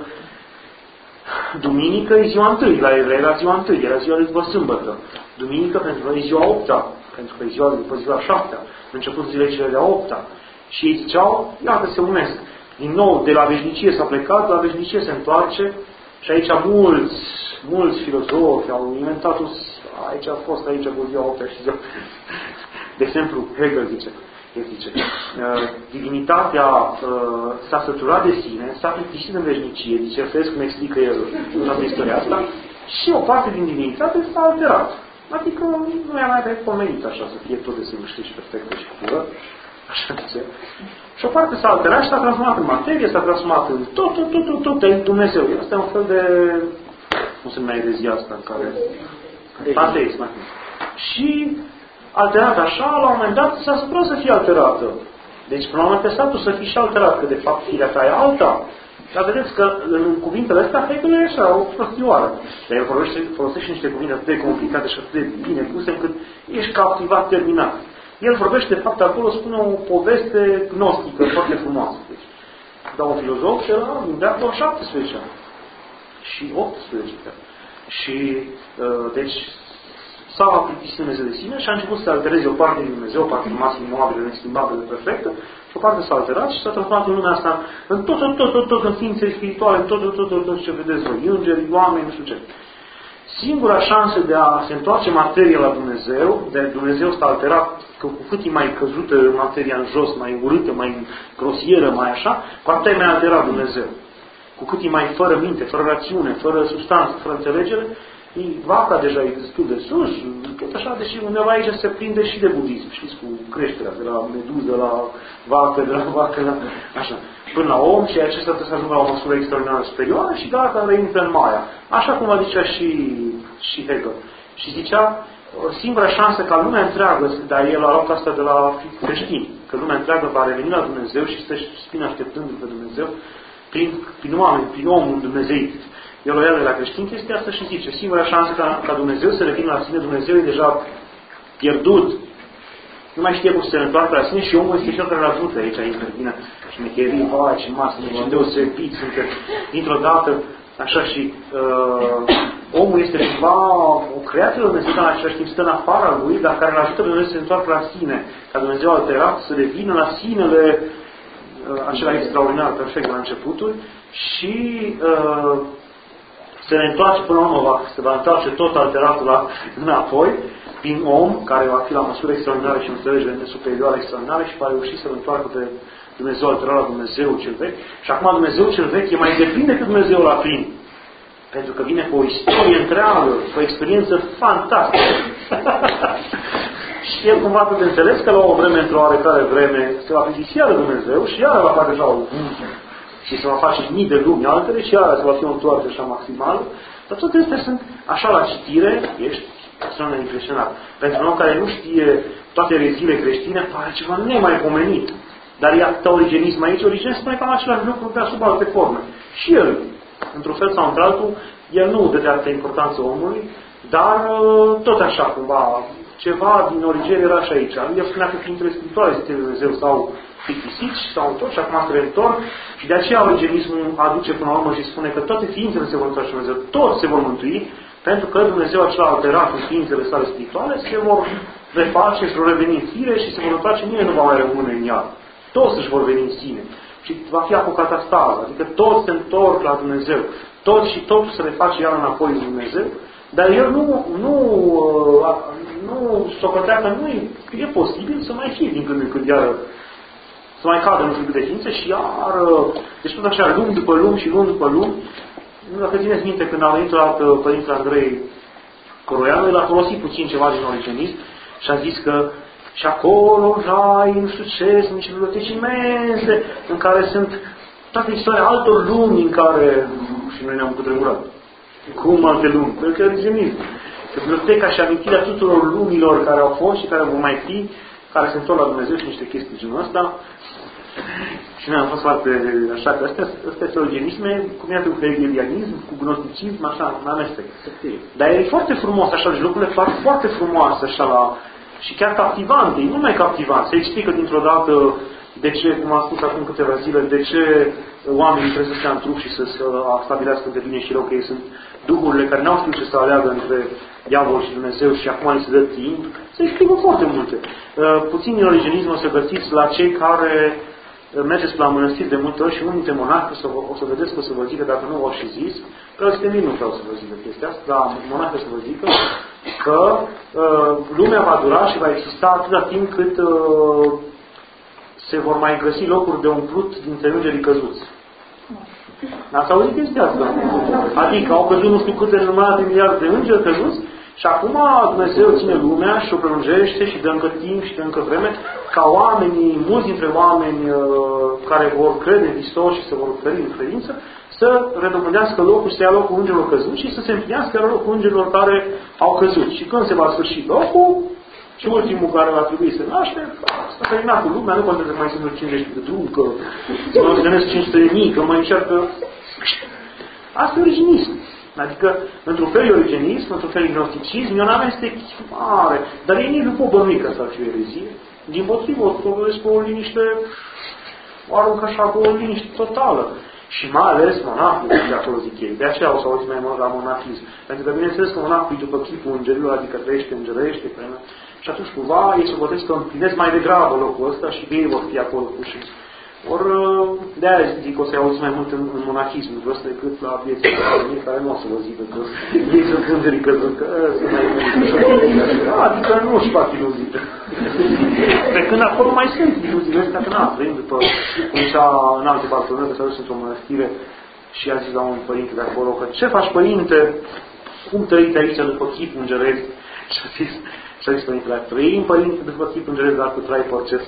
duminică e ziua 1, la evrei era ziua 1, era ziua de după sâmbătă. Duminică pentru noi e ziua 8, pentru că e ziua de după ziua 7, început zilei cele de-a 8. Și ei ziceau, iată se unesc. Din nou, de la veșnicie s-a plecat, la veșnicie se întoarce și aici mulți filozofi au inventat aici a fost, aici cu ziua 8 și ziua. De exemplu, Hegel zice, divinitatea s-a săturat de sine, s-a plictisit în veșnicie, zice, vezi cum explică el în toată istoria asta, și o parte din divinitate s-a alterat. Adică nu e mai pomenit așa să fie tot de săvârșit și perfectă și pură, așa zice. Și o parte s-a alterat și s-a transformat în materie, s-a transformat în tot de Dumnezeu. Asta e un fel de, cum se numea erezia asta, în care ateism, mai. Și alterat așa, la un moment dat s-a supus să fie alterată. Deci, până la un moment dat, să fii și alterat, că de fapt firea ta e alta. Dar vedeți că în cuvintele astea, Hegel e așa, o prostioară. Dar el folosește niște cuvinte atât de complicate și atât de bine puse, încât ești captivat terminat. El vorbește, de fapt, acolo spune o poveste gnostică, foarte frumoasă. Deci, dar un filozof era din veacul 17 și 18. Și, deci, s-a plictisit Dumnezeu de sine și a început să altereze o parte din Dumnezeu, o parte rămasă imoabilă, neschimbabilă, perfectă, și o parte s-a alterat și s-a transformat în lumea asta, în tot, în ființe spirituale, în tot ce vedeți voi, îngeri, oameni, nu știu ce. Singura șansă de a se întoarce materia la Dumnezeu, de Dumnezeu s-a alterat, că cu cât e mai căzută materia în jos, mai urâtă, mai grosieră, mai așa, cu atât e mai alterat Dumnezeu. Cu cât e mai fără minte, fără rațiune, fără substanță, fără înțelegere, Vaca deja e destul de sus, tot așa, deși undeva aici se prinde și de budism, știți, cu creșterea, de la meduză la vacă, de la vacă la... așa, până la om și acesta trebuie să ajungă la o măsură extraordinară superioară și gata, reintră în Maya. Așa cum a zicea și Hegel. Și zicea, singura șansă ca lumea întreagă, dar el a luat asta de la creștini, că lumea întreagă va reveni la Dumnezeu și să-și spune așteptându-l pe Dumnezeu prin oameni, prin omul dumnezeit. El o ia de la creștin chestia asta și zice, singura șansă ca Dumnezeu să revină la sine, Dumnezeu e deja pierdut. Nu mai știe cum să se întoarcă la sine și omul este cel care l-a vrut aici, intervine și mecherii, vai, și masă, și deosebit, suntem dintr-o dată, așa și omul este ceva, o creație de Dumnezeu, dar în același timp stă în afara lui, dar care îl ajută pe Dumnezeu să se întoarcă la sine, ca Dumnezeu alterat să revină la sinele acela extraordinar, perfect la începutul și se ne întoarce până la urmă, se va întoarce tot alteratul înapoi, prin om, care va fi la măsură extraordinară și înțelegere superioară extraordinară și va reuși să-L întoarcă pe Dumnezeu alterat la Dumnezeu cel vechi. Și acum Dumnezeu cel vechi e mai deplin decât Dumnezeu la plin. Pentru că vine cu o istorie întreagă, cu o experiență fantastică. Și el cumva trebuie înțeles că la o vreme, într-o oarecare vreme, se va plictisi iară Dumnezeu și iară va face așa o și se va face mii de lumi altele și iară se va fi o întoarce așa maximală. Dar toate astea sunt așa la citire, ești extrem de impresionat. Pentru un om care nu știe toate reziile creștine, pare ceva nemaipomenit. Dar e atâta origenism aici, origenism spune cam același lucru, dar sub alte forme. Și el, într-un fel sau într-altul, el nu dădea atâta importanță omului, dar tot așa cumva, ceva din origine era și aici. El spunea că ființele spirituale zice Dumnezeu sau plictisiți sau întorși și acum se reîntorc și de aceea origenismul aduce până la urmă și spune că toate ființele se vor întoarce Dumnezeu, toți se vor mântui, pentru că Dumnezeu acela alterat în ființele sale spirituale se vor reface și vor reveni în fire și se vor întoarce, nimeni nu va mai rămâne în iad. Toți își vor veni în sine. Și va fi apocatastază, adică toți se întorc la Dumnezeu. Toți și totul se reface iar înapoi în Dumnezeu, dar el nu socotea că nu e posibil să mai fie din când în când iară să mai cadă nu știu câte ființe și iar, deci tot așa, luni după luni și luni după luni. Nu dacă țineți minte, când a venit la Părintele Andrei Coroianu, el a folosit puțin ceva din origenism și a zis că și acolo, rai, nu știu ce, sunt niște biblioteci imense, în care sunt toate istoria altor lumi în care, și noi ne-am cutremurat. Cum alte lumi? Pentru că origenism. Că biblioteca și amintirea tuturor lumilor care au fost și care vor mai fi, care se întorc la Dumnezeu și niște chestii genul ăsta. Și noi am fost foarte așa, că astea este origenisme, combinate cu hegelianism, cu gnosticism, așa, în amestec. Dar e foarte frumos, așa, deci lucrurile fac foarte frumoase, așa, și chiar captivante, nu mai captivant. Se explică dintr-o dată de ce, cum am spus acum câteva zile, de ce oamenii trebuie să stea în trup și să stabilească de bine și rău, că ei sunt duhurile care n-au știut ce să aleagă între diavol și Dumnezeu și acum li se dă timp. Se explică foarte multe. Puțin din origenism o să găsiți la cei care mergeți la mănăstiri de multe ori și unii dintre monahi o să vedeți că o să vă zică, dacă nu v-au și zis, că ăsta nu vreau să vă zică chestia asta, dar monahii o să vă zică că lumea va dura și va exista atâta timp cât se vor mai găsi locuri de umplut dintre îngerii căzuți. Ați auzit chestia asta? Adică au căzut nu știu câte numărate miliarde de îngeri căzuți și acum Dumnezeu ține lumea și o prelungește și dă încă timp și dă încă vreme ca oamenii, mulți dintre oameni care vor crede în Hristos și se vor oferi în credință, să redobândească locul, să ia locul îngerilor căzuți și să se împlinească locul îngerilor care au căzut. Și când se va sfârși locul, și ultimul care va trebui să naște, s-a terminat cu lumea, nu contează mai sunt 50 de drum, că să mă gândesc 500 de mii, că mai încearcă. Asta e origenism. Adică, într-un fel e origenism, într-un fel e gnosticism, e un amestec mare. Dar ei nici nu pot bănui că asta ar fi o erezie. Din potrivă, o vedeți cu o liniște, o aruncă așa cu o liniște totală. Și mai ales monahul, de acolo zic ei. De aceea o să auziți mai mult la monahism. Pentru că, bineînțeles, că monahul e după chipul îngerilor, adică trăiește îngerește, și atunci, cumva, ei se potesc că împlinesc mai degrabă locul ăsta și ei vor fi acolo puși. Ori, de-aia zic, o să-i auziți mai mult în monahismul ăsta decât la vieții care nu o să vă zică că ei sunt îngerii căzut, că adică nu își fac iluzii. Pe când acolo mai sunt iluziile astea, că n-a trăim după cum zicea în alte Bartolomeu, că s-a dus într-o mănăstire și a zis la un părinte de acolo că ce faci, părinte? cum trăiți aici după chip îngeresc? Și a zis Părintele, trăim, Părinte, după chip îngeresc, dar cu trai porcesc.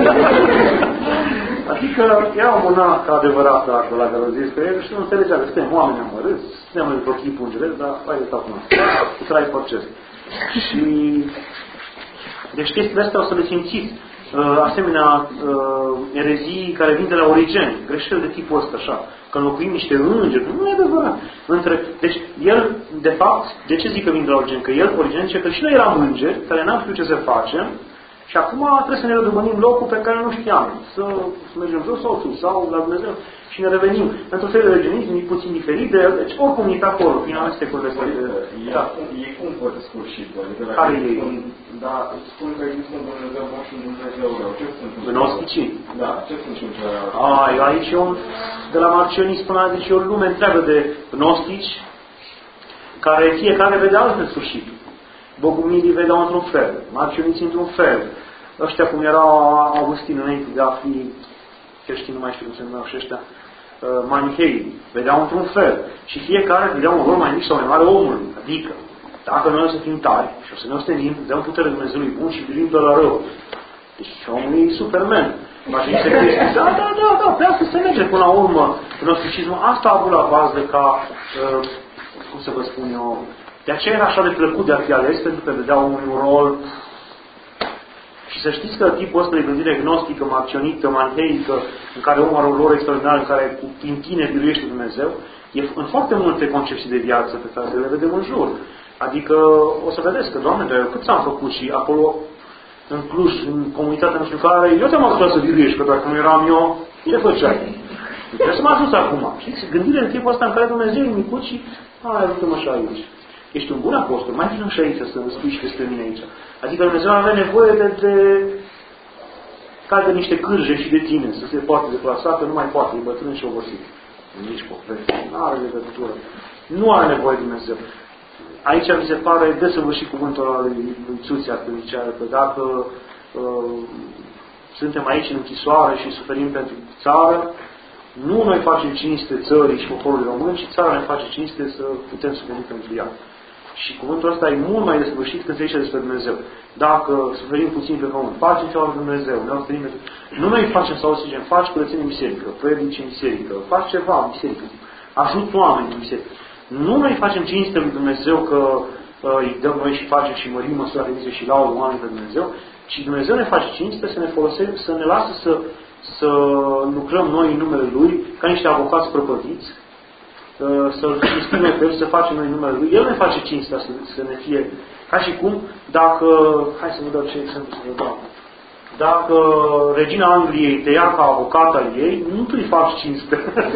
Adică era un monah adevărat acolo, care a zis că el și nu înțelegea că suntem oameni amărâți, suntem după chip îngeresc, dar hai de stau cu trai porcesc. Și deci chestiile astea o să le simțiți. Asemenea erezii care vin de la Origen, greșeli de tipul ăsta, așa, că înlocuim niște îngeri, nu e adevărat. Deci, el, de fapt, de ce zic că vin de la Origen? Că el, Origen, zice că și noi eram îngeri, care n-am știut ce să facem, și acum trebuie să ne rădămânim locul pe care nu știam. Să mergem jos sau sus, sau la Dumnezeu, și ne revenim. Într-o fel de regenism, puțin diferit, deci oricum e pe acolo, prin amestecurile astea. Ei cum pot sfârși? Care ei? Da, spun că există un Dumnezeu bun și un Dumnezeu rău. Ce sunt? Gnosticii? Da, ce sunt aici de la marcionism până la zice, o lume întreagă de gnostici, care fiecare vede altfel sfârșitul. Bogumilii vedeau într-un fel, marcioniții într-un fel. Ăștia cum era Augustin înainte de a fi creștin, nu mai știu cum se numeau și ăștia, manihei, vedeau într-un fel. Și fiecare vedea un rol mai mic sau mai mare omului. Adică, dacă noi o să fim tari și o să ne ostenim, dăm putere Dumnezeului bun și biruim de la rău. Deci omul e Superman. Da, pe asta se merge până la urmă. Gnosticismul asta a avut la bază ca, cum să vă spun eu, de aceea era așa de plăcut de a fi ales, pentru că vedea omului un rol. Și să știți că tipul ăsta de gândire gnostică, marcionită, manheică, în care omul are un rol extraordinar, în care prin tine biruiește Dumnezeu, e în foarte multe concepții de viață pe care le vedem în jur. Adică o să vedeți că, Doamne, dar eu cât s-am făcut și acolo, în Cluj, în comunitatea nu știu care, eu te-am ajutat să biruiești, că dacă nu eram eu, ce făceai? Trebuie să mă ajut acum. Știți? Gândirea de tipul ăsta în care Dumnezeu e micut și ajută-mă și aici. Ești un bun apostol, mai vină și aici să îmi spui și despre mine aici. Adică Dumnezeu avea nevoie ca de niște cârje și de tine, să se poată deplasa, că nu mai poate, e bătrân și obosit. Nici profesie, nu are legătură. Nu are nevoie de Dumnezeu. Aici mi se pare desăvârșit cuvântul ăla lui Țuția, când zicea că dacă suntem aici în închisoare și suferim pentru țară, nu noi facem cinste țării și poporului român, ci țara ne face cinste să putem suferi pentru ea. Și cuvântul ăsta e mult mai desăvârșit când se zice despre Dumnezeu. Dacă suferim puțin pe pământ, facem ceva de Dumnezeu, ne oferim pentru... Nu noi facem sau să zicem, faci curățenie în biserică, predici în biserică, faci ceva în biserică, ajut oameni în biserică. Nu noi facem cinste lui Dumnezeu că îi dăm noi și facem și mărim măsura de și laudă oamenii pe Dumnezeu, ci Dumnezeu ne face cinste să ne folosim, să ne lasă să lucrăm noi în numele Lui, ca niște avocați prăpădiți, să-L cinstim noi pe El, să facem noi în numele Lui. El ne face cinstea să ne fie ca și cum dacă, hai să vă dau ce exemplu să vă dau. Dacă regina Angliei te ia ca avocat al ei, nu tu îi faci cinste.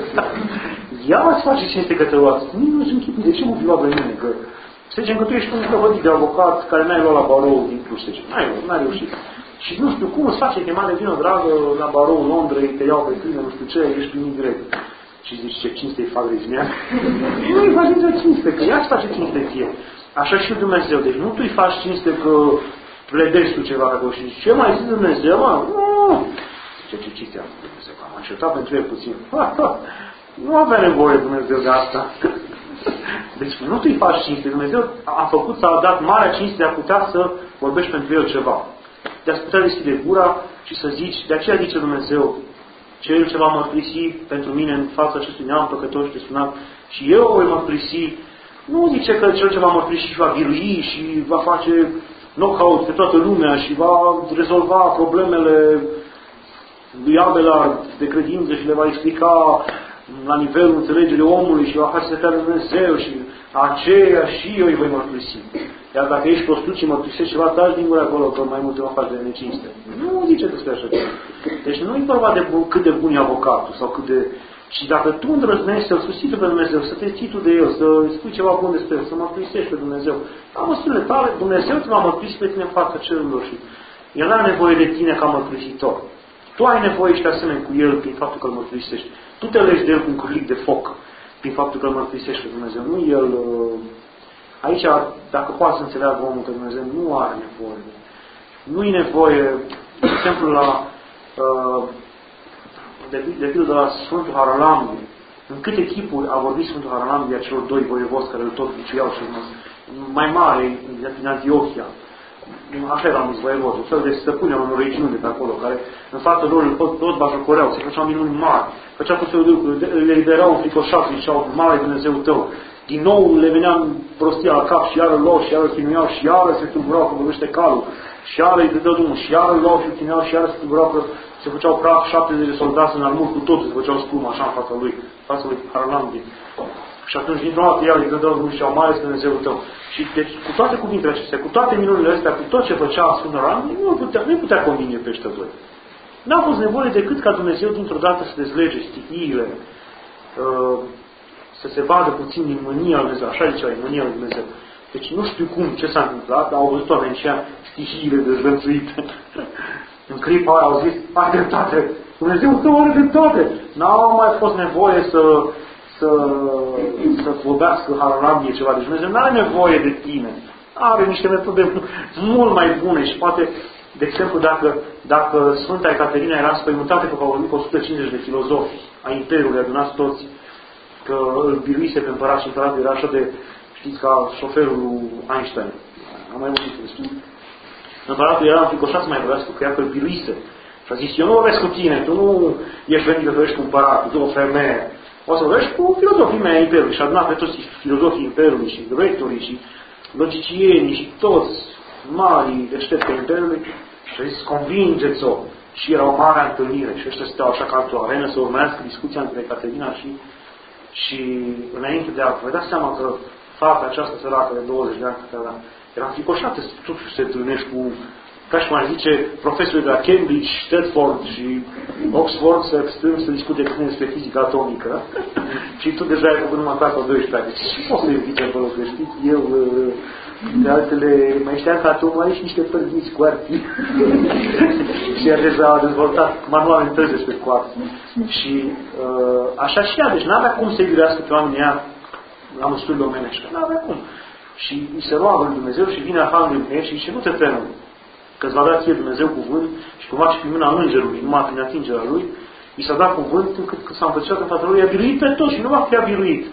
Ea îți face cinste către oasă. Nu sunt chipii, de ce mă fi luat pe mine? Că să zicem că tu ești un prăvădit de avocat care n-ai luat la barou din Cluj, n-ai reușit. Și nu știu cum îți face chemare, vină dragă la barou Londrei, te iau pe tine, nu știu ce, ești primit grec. Și zici ce cinste îi fac reginea? Nu îi faci nicio cinste, că ea îți face cinste ție. Așa și Dumnezeu. Deci nu tu îi faci cinste că pledezi tu ceva acolo și zici, ce mai zici Dumnezeu, mă? Nu! Zice, ce cinste am Dumnezeu? Am înșetat pentru el puțin. Nu avea nevoie Dumnezeu de asta. Deci nu tu îi faci cinste. Dumnezeu a făcut, s-a dat marea cinste de a putea să vorbești pentru el ceva. De a putea deschide gura și să zici, de aceea zice Dumnezeu, cel ce va mărturisi pentru mine în fața acestui neam păcătos și desunat și eu o voi mărturisi, nu zice că cel ce va mărturisi și va birui și va face knockout pe toată lumea și va rezolva problemele lui Abelard de credință și le va explica la nivelul înțelegerii omului și va face să creadă Dumnezeu și aceea și eu îi voi mărturisi. Iar dacă ești prostut și mărturisești ceva, taci din gură acolo, că mai multe mă faci de necinste. Nu zice despre așa ceva. Deci nu e vorba de cât de bun e avocatul sau cât de... Și dacă tu îndrăznești să-L susții pe Dumnezeu, să te ții tu de El, să spui ceva bun despre El, să mărturisești pe Dumnezeu, la măsurile tale, Dumnezeu te va mărturisi pe tine în fața cerurilor și El are nevoie de tine ca mărturisitor. Tu ai nevoie și de asemenea cu El prin faptul că îl mărturisești. Tu te legi de El cu un cârlic de foc prin faptul că îl mărturisești pe Dumnezeu. Nu El... Aici, dacă poate să înțeleagă omul că Dumnezeu nu are nevoie. Nu e nevoie, de exemplu, de pildă la Sfântul Haralamului. În câte chipuri a vorbit Sfântul Haralambia celor doi voievozi care îl tot viciuiau și mai mare din Antiohia. Așa era un voievod, un fel de stăpâne în o regiune de pe acolo, care în fața lor tot bajocoreau, se făceau minuni mari, făceau tot felul de lucruri, le liberau înfricoșați și ziceau, mare Dumnezeu tău. Din nou le venea prostia la cap și iară luau și iară chinuiau și iară se tulburau că vorbește calul și iară îi dădeau drumul și iară luau și chinuiau și iară se tulburau că se făceau praf 70 de soldați în armuri cu totul, se făceau spumă așa în fața lui Haralambie. Și atunci, dintr-o dată, el îi dădeau drumul și ziceau, mare este Dumnezeu tău. Și deci, cu toate cuvintele acestea, cu toate minunile astea, cu tot ce făcea Sfântul Haralambie, nu putea convinge pe ăștia doi. N-a fost nevoie decât ca Dumnezeu dintr-o dată să dezlege stihiile, să se vadă puțin din mânia lui Dumnezeu, așa zicea, mânia lui Dumnezeu. Deci nu știu cum, ce s-a întâmplat, dar au văzut oamenii aceia stihiile dezlănțuite. În clipa aia au zis, ai dreptate, Dumnezeu tău are dreptate. N-au mai fost nevoie să vorbească Haralambie ceva. Deci Dumnezeu nu are nevoie de tine. Are niște metode mult mai bune și poate, de exemplu, dacă Sfânta Ecaterina era spăimântată că au venit 150 de filozofi a Imperiului, adunați toți, că îl biruise pe împărat și împăratul era așa de, știți, ca șoferul lui Einstein. Am mai vorbit despre. Împăratul era înfricoșat să mai vorbească că ea că îl biruise. Și a zis, eu nu vorbesc cu tine, tu nu ești venit că vorbești cu împăratul, tu o femeie. O să vorbești cu filozofii mei a Imperiului și a adunat pe toți filozofii Imperiului și rectorii și logicienii și toți marii deștepți ai Imperiului și a zis, convingeți-o. Și era o mare întâlnire și ăștia stau așa ca într-o arenă să urmească discuția între Caterina și înainte de a vă dați seama că fata aceasta săracă de 20 de ani era înfricoșată totuși se întâlnești cu, ca și mai zice, profesorii de la Cambridge, Stratford și Oxford să discute cu tine despre fizică atomică și tu deja ai făcut numai clasa 12. Deci și poți să invite acolo, că știți, eu de altele mai știam că atomul are și niște părghiți cu artii și ea deja a dezvoltat manuale întregi despre cuarți. Și așa și ea, deci n-avea cum să-i virească pe oamenii ea la măsurile omenești, n-avea cum. Și îi se roagă lui Dumnezeu și vine Arhanghelul pe el și zice, nu te teme, că îți va da ție Dumnezeu cuvânt și cumva și prin mâna îngerului, numai prin atingerea lui, i s-a dat cuvânt încât s-a împățit în fața lui, i-a biruit pe toți și nu va fi biruit.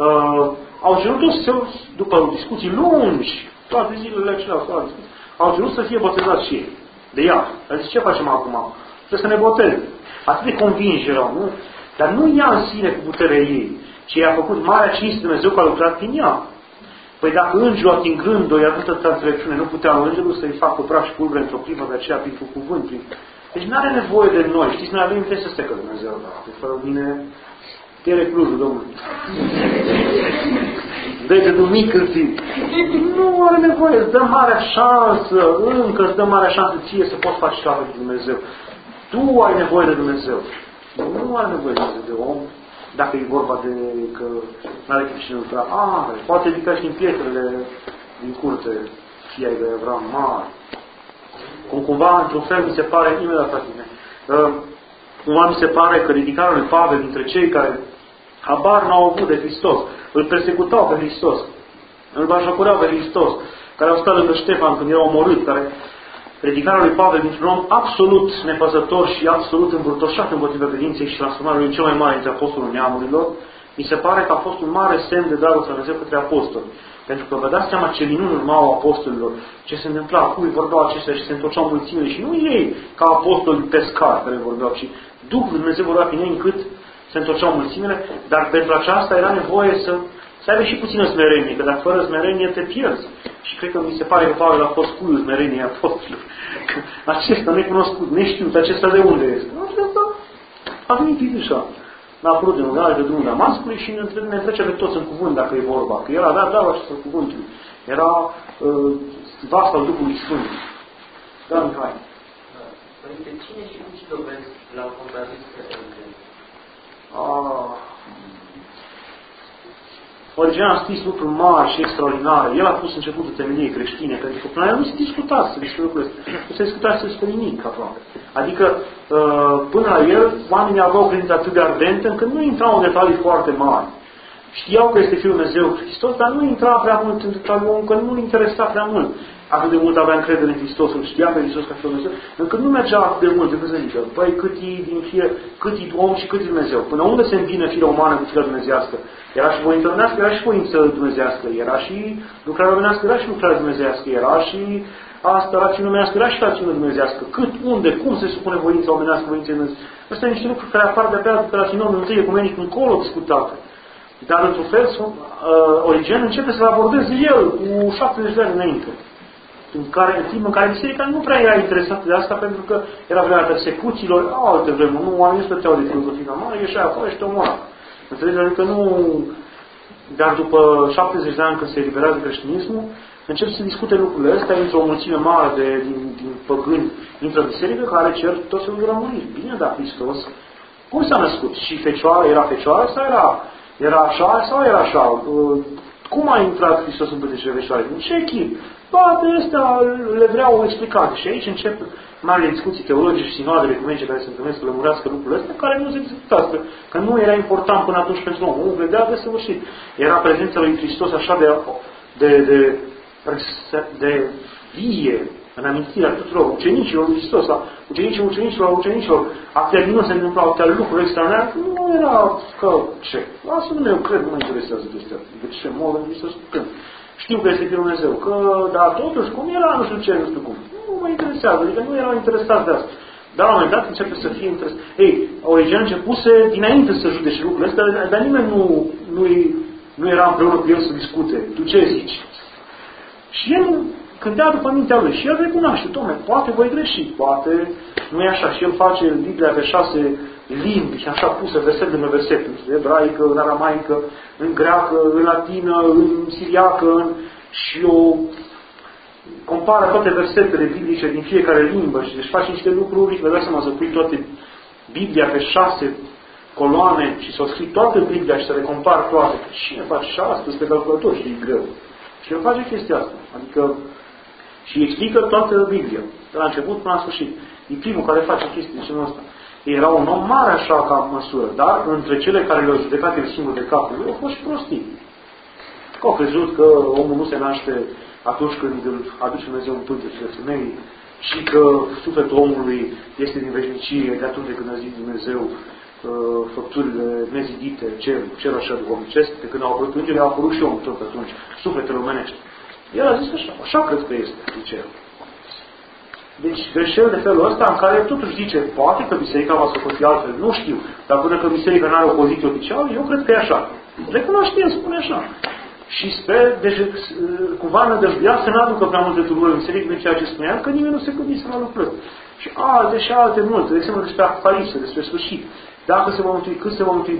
Au cerut toți, după discuții lungi, toate zilele acelea, au cerut să fie botezați și ei. De ea. A zis, ce facem acum? Trebuie să ne boteze. Atât de convinși erau, nu? Dar nu ea în sine cu puterea ei, ci i-a făcut marea cinste Dumnezeu că a lucrat prin ea. Păi dacă îngerul atingând-o, i-a avut atâta înțelepciune, nu putea îngerul să-i facă praf și pulbere într-o clipă, de aceea printr-un cuvânt. Deci nu are nevoie de noi. Știți, noi avem intenție să stecă Dumnezeu. Dar fără mine, te recluzul, Domnul. Degetul mic în timp. Nu are nevoie, îți dă marea șansă, încă îți dă marea șansă ție să poți face ceva pentru Dumnezeu. Tu ai nevoie de Dumnezeu. Nu are nevoie de om. Dacă e vorba de că nu are chef cine lucra, poate ridica și din pietrele din curte, fie de Avram mari. Cum cumva, într-un fel, mi se pare, imediat la tine, cumva mi se pare că ridicarea lui Pavel dintre cei care habar n-au avut de Hristos, îl persecutau pe Hristos, îl bajocoreau pe Hristos, care au stat lângă Ștefan când era omorât, care ridicarea lui Pavel dintr-un om absolut nepăsător și absolut îmburtoșat împotriva credinței și transformarea lui cel mai mare dintre apostolul neamurilor, mi se pare că a fost un mare semn de dragoste Dumnezeu către apostoli. Pentru că vă dați seama ce minuni urmau apostolilor, ce se întâmpla, cui vorbeau acestea și se întorceau mulțimile și nu ei ca apostoli pescari care vorbeau, ci Duhul Dumnezeu vorbea prin ei încât se întorceau mulțimile, dar pentru aceasta era nevoie să aibă și puțină smerenie, că dacă fără smerenie te pierzi. Și cred că mi se pare că Pavel a fost cuiul smereniei apostolilor. Acesta necunoscut, neștiut, acesta de unde este? Acesta a venit așa. N-a apărut din lugar de drumul Damascului și ne întrece pe toți în cuvânt dacă e vorba. Că el avea acesta cuvântul. Era vast al Duhului Sfânt. Da, Mihai. Părinte, cine și cum și dovezi l-au contrazis pe Evanghelie? Original a scris lucruri mari și extraordinare. El a pus începutul temeliei creștine, pentru că până la el nu se discutase despre lucrurile astea. Nu se discutase despre nimic aproape. Adică, până la el, oamenii aveau credință atât de ardentă încât nu intrau în detalii foarte mari. știau că este Fiul Lui Dumnezeu Hristos, dar nu intra prea mult în detaliu, încă nu-l interesa prea mult. Atât de mult avea încredere în Hristos, îl știa pe Hristos ca Fiul Lui Dumnezeu, încât nu mergea atât de mult, decât să zică, băi, cât e om și cât e Dumnezeu. Până unde se îmbină firea umană cu firea dumnezeiască? Era și voință omenească, era și voință dumnezeiască, era și lucrarea omenească, era și lucrarea dumnezeiască, era și asta, rațiunea omenească, era și rațiunea dumnezeiască. Cât, unde, cum se supune voința omenească, voința dumnezeiască? Astea sunt niște lucruri care apar de-abia după la sinonul întâi ecumenic încolo discutate. Dar, într-un fel, Origen începe să-l abordeze el cu 70 de ani înainte. În timp în care biserica nu prea era interesată de asta, pentru că era vremea persecuțiilor, alte vremuri, nu, oamenii nu stăteau de filozofie normală, ieșea acolo și te omora. Înțelegeți? Adică nu... Dar după 70 de ani, când se eliberează creștinismul, încep să discute lucrurile astea, intră o mulțime mare din păgâni, intră în biserică, care cer tot să nu rămâni. Bine, dar Hristos, cum s-a născut? Și fecioară era fecioară sau era așa sau era așa? Cum a intrat Hristos în pântecele fecioare? În ce chip? Toate astea le vreau explicate. Și aici încep marile discuții teologice și sinoadele ecumenice care se întâlnesc să lămurească lucrurile astea, care nu se discutați, că nu era important până atunci pentru om. Omul vedea de săvârșit. Era prezența lui Hristos așa de vie în amintirea tuturor ucenicilor lui Hristos, la ucenicilor, atâtea nu se întâmplau atâtea lucruri extraordinare, nu era că ce? Lasă-mă, eu cred, nu mă interesează chestia. De ce mod în Hristos când? Știu că este Fiul Lui Dumnezeu, că, dar totuși, cum era, nu știu ce, nu știu cum. Nu mă interesează, adică nu erau interesați de asta. Dar la un moment dat începe să fie interesat. Ei, Origen începuse dinainte să judece lucrurile astea, dar nimeni nu era împreună cu el să discute. Tu ce zici? Și el cândea după mintea lui și el recunoaște, dom'le, poate voi greși, poate nu e așa. Și el face Biblia pe 6 limbi și așa puse verset lângă verset, în ebraică, în aramaică, în greacă, în latină, în siriacă, și o compară toate versetele biblice din fiecare limbă și deci face niște lucruri, vă dați seama să pui toate Biblia pe 6 coloane și să o scrii toată Biblia și să le compari toate. Cine face și astăzi pe calculator și e greu. Și el face chestia asta. Adică și explică toată Biblia. De la început până la sfârșit. E primul care face chestia de genul ăsta. Era un om mare așa ca măsură, dar între cele care le-au judecat el singur de capul lui, au fost și prostii. Că au crezut că omul nu se naște atunci când îl aduce Dumnezeu în pântecele femeii și că sufletul omului este din veșnicie de atunci când a zis Dumnezeu făpturile nezidite, cer așa duhovnicesc, de când au apărut îngerii, a apărut și omul tot atunci, sufletele omenești. El a zis așa cred că este, zice el. Deci greșeli de felul ăsta în care totuși zice, poate că biserica va socoti altfel, nu știu, dar până că biserica nu are o poziție oficială, eu cred că e așa. Recunoaște el, spune așa. Și sper, deci cumva nădăjduia să n-aducă prea multe tururi în biserică din ceea ce spunea, că nimeni nu se gândise la lucrurile. Și alte multe, de exemplu despre Apocalipsă, despre sfârșit. Dacă se va mântui, cât se va mântui,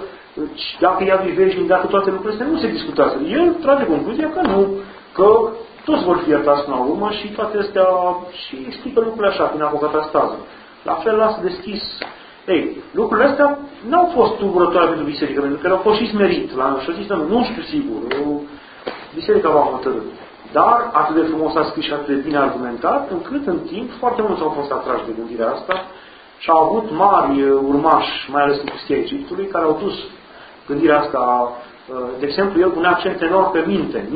dacă ea veșnic, dacă toate lucrurile astea, nu se discutează. El trage concluzia că nu, că toți vor fi iertați până la urmă și toate astea și explică lucrurile așa, prin apocatastază. La fel lasă deschis. Ei, lucrurile astea n-au fost tulburătoare pentru biserică, pentru că au fost și smerit. Și-a zis, nu știu sigur, biserica va hotărâ. Dar atât de frumos a scris și atât de bine argumentat, încât în timp foarte mulți au fost atrași de gândirea asta și au avut mari urmași, mai ales în pustia Egiptului, care au dus gândirea asta. De exemplu, el punea accent enorm pe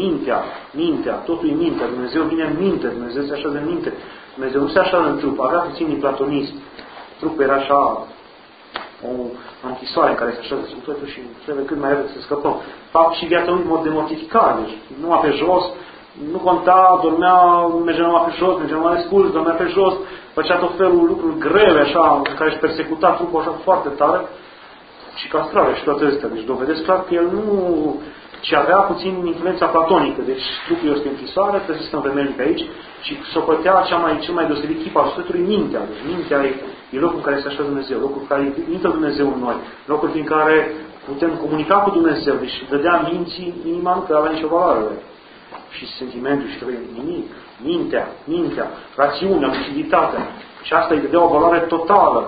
mintea, totul e mintea. Dumnezeu vine în minte, Dumnezeu se așează în minte. Dumnezeu nu se așează în trup, avea puțin din platonism. Trupul era așa o închisoare în care se așează sufletul și trebuie cât mai repede să scăpăm. Fapt și viața lui mod de mortificare, deci numai pe jos, nu conta, dormea, mergea numai pe jos, mergea numai sculți, dormea pe jos, făcea tot felul lucruri grele așa, în care își persecuta trupul așa foarte tare și castrare și toate astea. Deci dovedesc clar că el nu... ci avea puțin influența platonică. Deci trupul este închisoare, trebuie să stăm vremelnic aici și socătea cel mai deosebit chip al sufletului mintea. Deci mintea e locul în care se așează Dumnezeu, locul în care intră Dumnezeu în noi, locul prin care putem comunica cu Dumnezeu. Deci dădea minții, inima nu că avea nicio valoare. Și sentimentul și nimic. Mintea, rațiunea, luciditatea. Și asta îi dădea o valoare totală.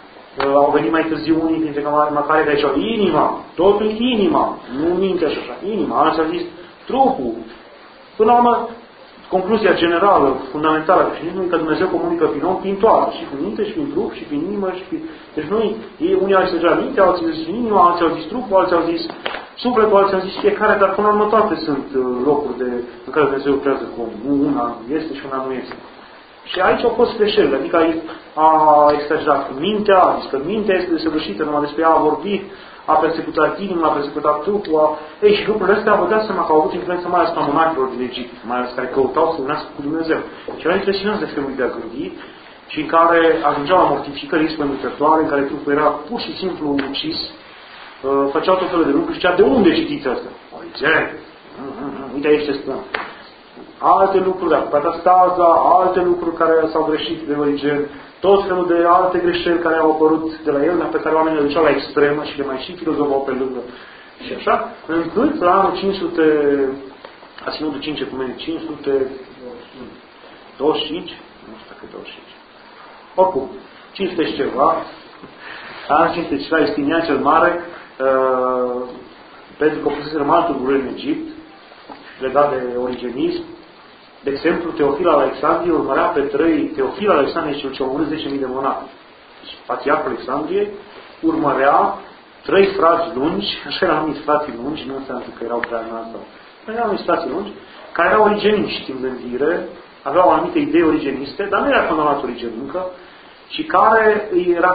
Au venit mai târziu unii dintre care de aici au inima, totul inima, nu mintea și așa, inima. Alții au zis trupul. Până la urmă, concluzia generală, fundamentală a creștinismului e că Dumnezeu comunică prin om, prin toate, și prin minte, și prin trup, și prin inimă, și prin... Deci unii au zis deja mintea, alții au zis inima, alții au zis trupul, alții au zis Sufletul, alții am zis fiecare, dar până la urmă toate sunt locuri în care Dumnezeu lucrează cu omul. Una este și una nu este. Și aici au fost greșeli, adică a exagerat mintea, a zis că mintea este desăvârșită, numai despre ea a vorbit, a persecutat inima, a persecutat trupul. Ei, și lucrurile astea vă dați seama că au avut influență mai ales asupra monahilor din Egipt, mai ales care căutau să unească cu Dumnezeu. Și erau impresionați de felul de a gândi și în care ajungeau la mortificări ispământătoare, în care trupul era pur și simplu ucis, făceau tot felul de lucruri și zicea, de unde citiți asta? Origen, uite aici ce stăm. Alte lucruri, de catastaza, alte lucruri care s-au greșit de Origen, tot felul de alte greșeli care au apărut de la el, dar pe care oamenii le duceau la extremă și le mai și filozofau pe lângă. Și așa, încât la anul 500, a ținut de 5 ecumeni, 525, nu știu dacă 25, oricum, 500 și ceva, anul 500 și ceva, Justinian cel Mare, pentru că pusese mai altul gură în Egipt, legat de origenism. De exemplu, Teofil Alexandrie urmărea pe 3, Teofil Alexandrie, cel ce a omorât 10.000 de monahi. Deci, Patriarhul Alexandriei urmărea 3 frați lungi, așa erau numiți frații lungi, nu înseamnă că erau prea înalți, erau numiți frații lungi, care erau origeniști în gândire, aveau anumite idei origeniste, dar nu era condamnat Origen încă, și care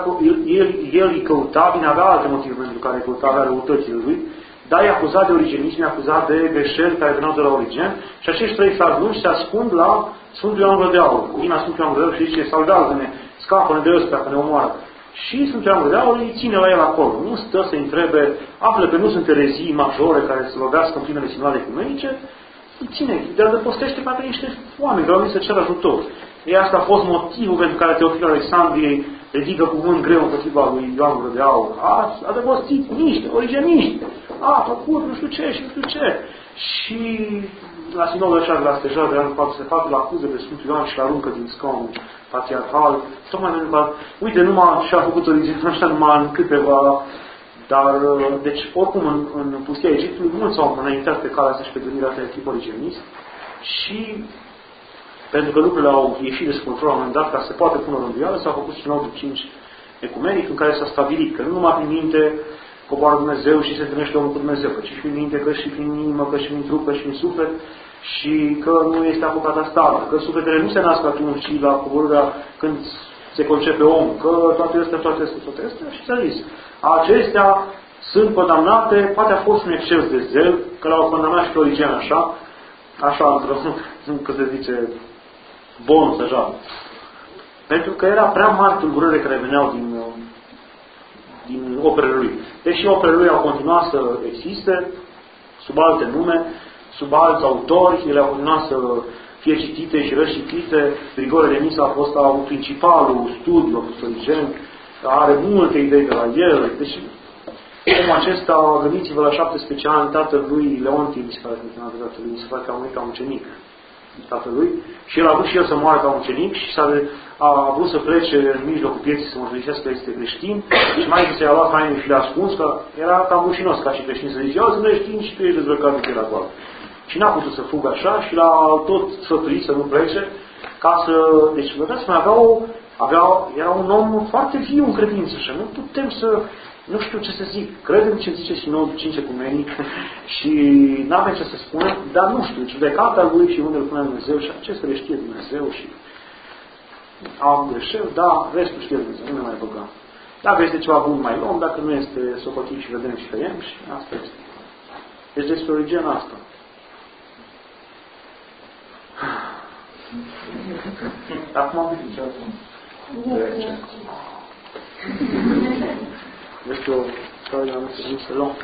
el îi căuta, bine, avea alte motive pentru care îi căuta, avea răutățile lui, dar i-a acuzat de origenism, i-a acuzat de greșeli care veneau de la Origen și acești 3 frați lungi se ascund la Sfântul Ioan Gură de Aur. Vine la Sfântul Ioan Gură de Aur și zice, salvează-ne, scapă-ne de ăsta, că ne omoară. Și Sfântul Ioan Gură de Aur îi ține la el acolo. Nu stă să întrebe, află că nu sunt erezii majore care să lovească în plinele simulate ecumenice, îi ține, de adăpostește pentru niște oameni care au venit să cer ajutor. Ei, asta a fost motivul pentru care Teofil Alexandriei ridică cuvânt greu împotriva lui Ioan Gură de Aur. A adăpostit niște origeniști. A făcut nu știu ce și nu știu ce. Și la sinodul așa de la Stejar de anul 4 se fac la acuze de Sfântul Ioan și la aruncă din scaunul patriarhal. Tocmai pentru că, uite, numai și-a făcut originea așa numai în câteva. Dar, deci, oricum, în pustia Egiptului, mulți s-au înaintat pe calea asta și pe gândirea de tip origenist. Și pentru că lucrurile au ieșit de sub control la un moment dat, ca să se poată pune o rânduială, s-a făcut sinodul 5 ecumenic, în care s-a stabilit că nu numai prin minte coboară Dumnezeu și se întâlnește omul cu Dumnezeu, că și prin minte, că și prin inimă, că și prin trup, că și prin suflet, și că nu este apucat asta, că sufletele nu se nasc atunci, ci la coborârea când se concepe omul, că toate astea și s-a zis. Acestea sunt condamnate, poate a fost un exces de zel, că l-au condamnat și pe Origen așa, că se zice, bonus așa. Pentru că era prea mari tulburările care veneau din operele lui. Deși operele lui au continuat să existe, sub alte nume, sub alți autori, ele au continuat să fie citite și răcitite. Grigore de Nisa a fost principalul studiu a Origen, are multe idei de la el. Deci, omul acesta, gândiți-vă la 17 ani, tatălui Leontie, mi se pare că a murit ca ucenic tatălui, și el a vrut și el să moară ca ucenic și a vrut să plece în mijlocul vieții să mărturisească că este creștin și mai că s-a luat haine și le-a ascuns, că era cam rușinos ca și creștin să zice, eu sunt creștin și tu ești dezbrăcat de pielea goală. Și n-a putut să fugă așa și l-a tot sfătuit să nu plece, ca să... Deci, vă dați seama, era un om foarte viu în credință și nu putem să... Nu știu ce să zic, credem ce zice Sinodul 5 ecumenic și n-avem ce să spunem, dar nu știu, judecata lui și unde îl pune Dumnezeu și acesta le știe Dumnezeu și am greșel, da, restul știe Dumnezeu, nu ne mai băgăm. Dacă este ceva bun, mai luăm, dacă nu este, socotim și vedem și tăiem și asta este. Deci despre Origen asta. Acum am văzut ce acum. Este o care am înțeles să luăm.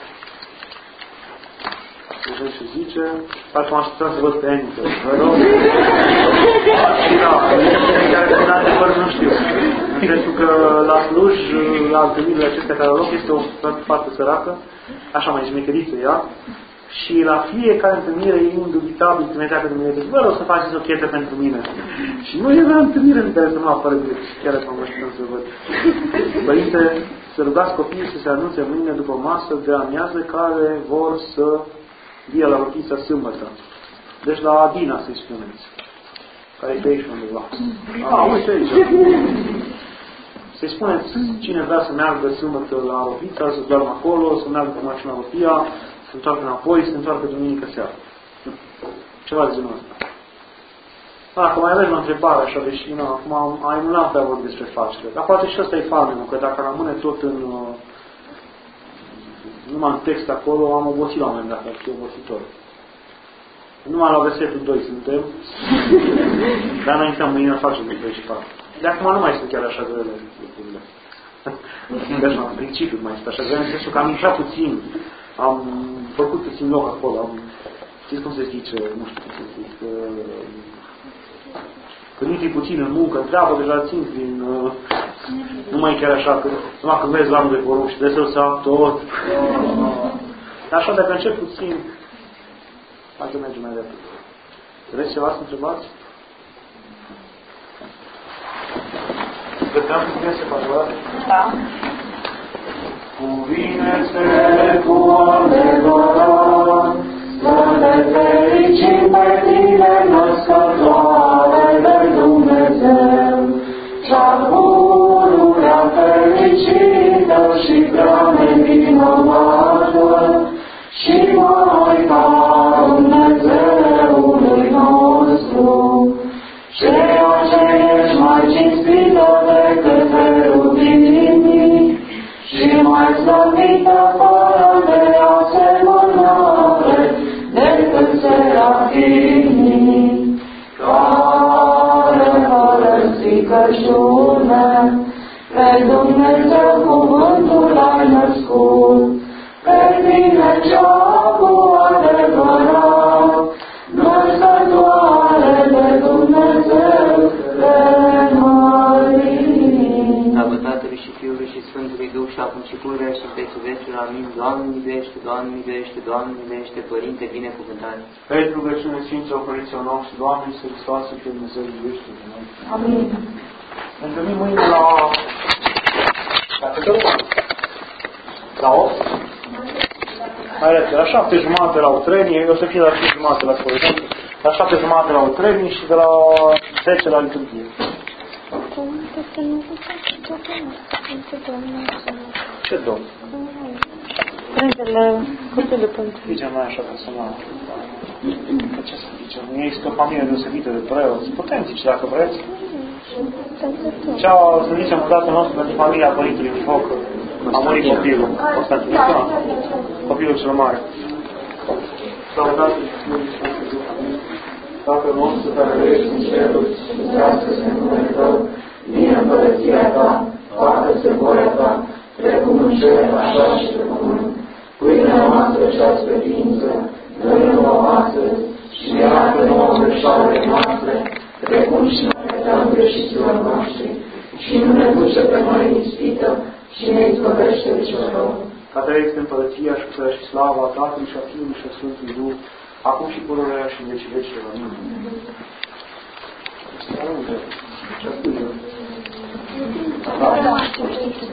Vedem ce zice. Parcă m-aș putea să văd pe Enică. Vă rog. Și da, care sunt adevăr nu știu. În sensul că la Cluj, la întâlnirile acestea care au loc, este o foarte săracă, așa mai jmecheriță ea, și la fiecare întâlnire e indubitabil Dumnezeu de mine. Deci, vă rog să faceți o chetă pentru mine. Și nu era întâlnire în care să nu apară de chiar dacă mă știu să văd. Părinte, să rugați copiii să se anunțe mâine după masă de amiază care vor să vie la rochița sâmbătă. Deci la Adina să-i spuneți. Care e pe aici undeva. Uite aici. Să-i spuneți cine vrea să meargă sâmbătă la rochița, să doarmă acolo, să meargă cu mașina rochia, se întoarcă înapoi, se întoarcă duminică seara. Ceva de genul ăsta. Dacă mai avem o întrebare așa, deși acum nu am prea vorbit despre facere. Dar poate și ăsta e famenul, că dacă rămâne tot în numai în text acolo, am obosit la un moment dat, ar fi obositor. Numai la versetul 2 suntem, dar înaintea mâine facem de 3 și 4. De acum nu mai sunt chiar așa grele lucrurile. Deci, în principiu mai sunt așa grele, în sensul că am intrat puțin, am făcut puțin loc acolo, știți cum se zice, nu știu cum se zice, când intri puțin în muncă, treabă, deja ținți din... nu mai chiar așa, că numai când vezi lanul de porumb și trebuie să-l să tot. Dar așa, dacă încep puțin, hai să mergem mai repede. Vreți ceva să întrebați? Găteam cu bine se face, da? Cuvine-ți cu adevărat, să ne fericim pe tine, născătoare de Dumnezeu, cea pururea fericită și prea nevinovată, și Maica Dumnezeului nostru, ceea ce ești mai cinstită decât cherubimii și mai slăvită fără de asemănare decât serafimii, care fără stricăciune pe Dumnezeu cuvântul ai născut, pe tine cea cu adevărat, născătoare de Dumnezeu de Marie. Slavă Tatălui și Fiului și Sfântului Duh și acum și pururea și în vecii vecilor. Amin. Doamne iubește, Doamne iubește, Doamne iubește, Părinte binecuvântat. Pentru rugăciune Sfinților Părinților noștri, Doamne Iisuse Hristoase, că Dumnezeu iubește de noi. Amin. Ne întâlnim mâine la câte urmă? La 8? Mai repede, la 7:30 la utrenie, o să fie la 5:30 la spovedanie, la 7:30 la utrenie și de la 10 la liturghie. Ce domn? Părintele Copilul Părinte. Zicem noi așa personal. Ce să zicem? Nu este o familie deosebită de preoți. Putem zice dacă vreți. Cealaltă să zicem o dată nostru pentru familia Părintelui Mihoc. A murit copilul. Constantin. Copilul cel mare. Slavă Tatălui și Fiului și Sfântului Duh. Tatăl nostru care ești în ceruri, sfințească-se numele Tău, vie împărăția Ta, facă-se voia Ta, precum în cer, așa și pe pământ. Pâinea noastră cea-ți pe ființă, dă-ne nouă astăzi și iartă nouă greșalele noastre, precum și noi iertăm greșiților noștri, și nu ne duce pe noi în ispită, și ne izbăvește de cel rău. Ca Ta este împărăția și puterea și slava a Tatălui și a Fiului și a Sfântului Duh, acum și pururea și în vecii vecilor. Amin. Ce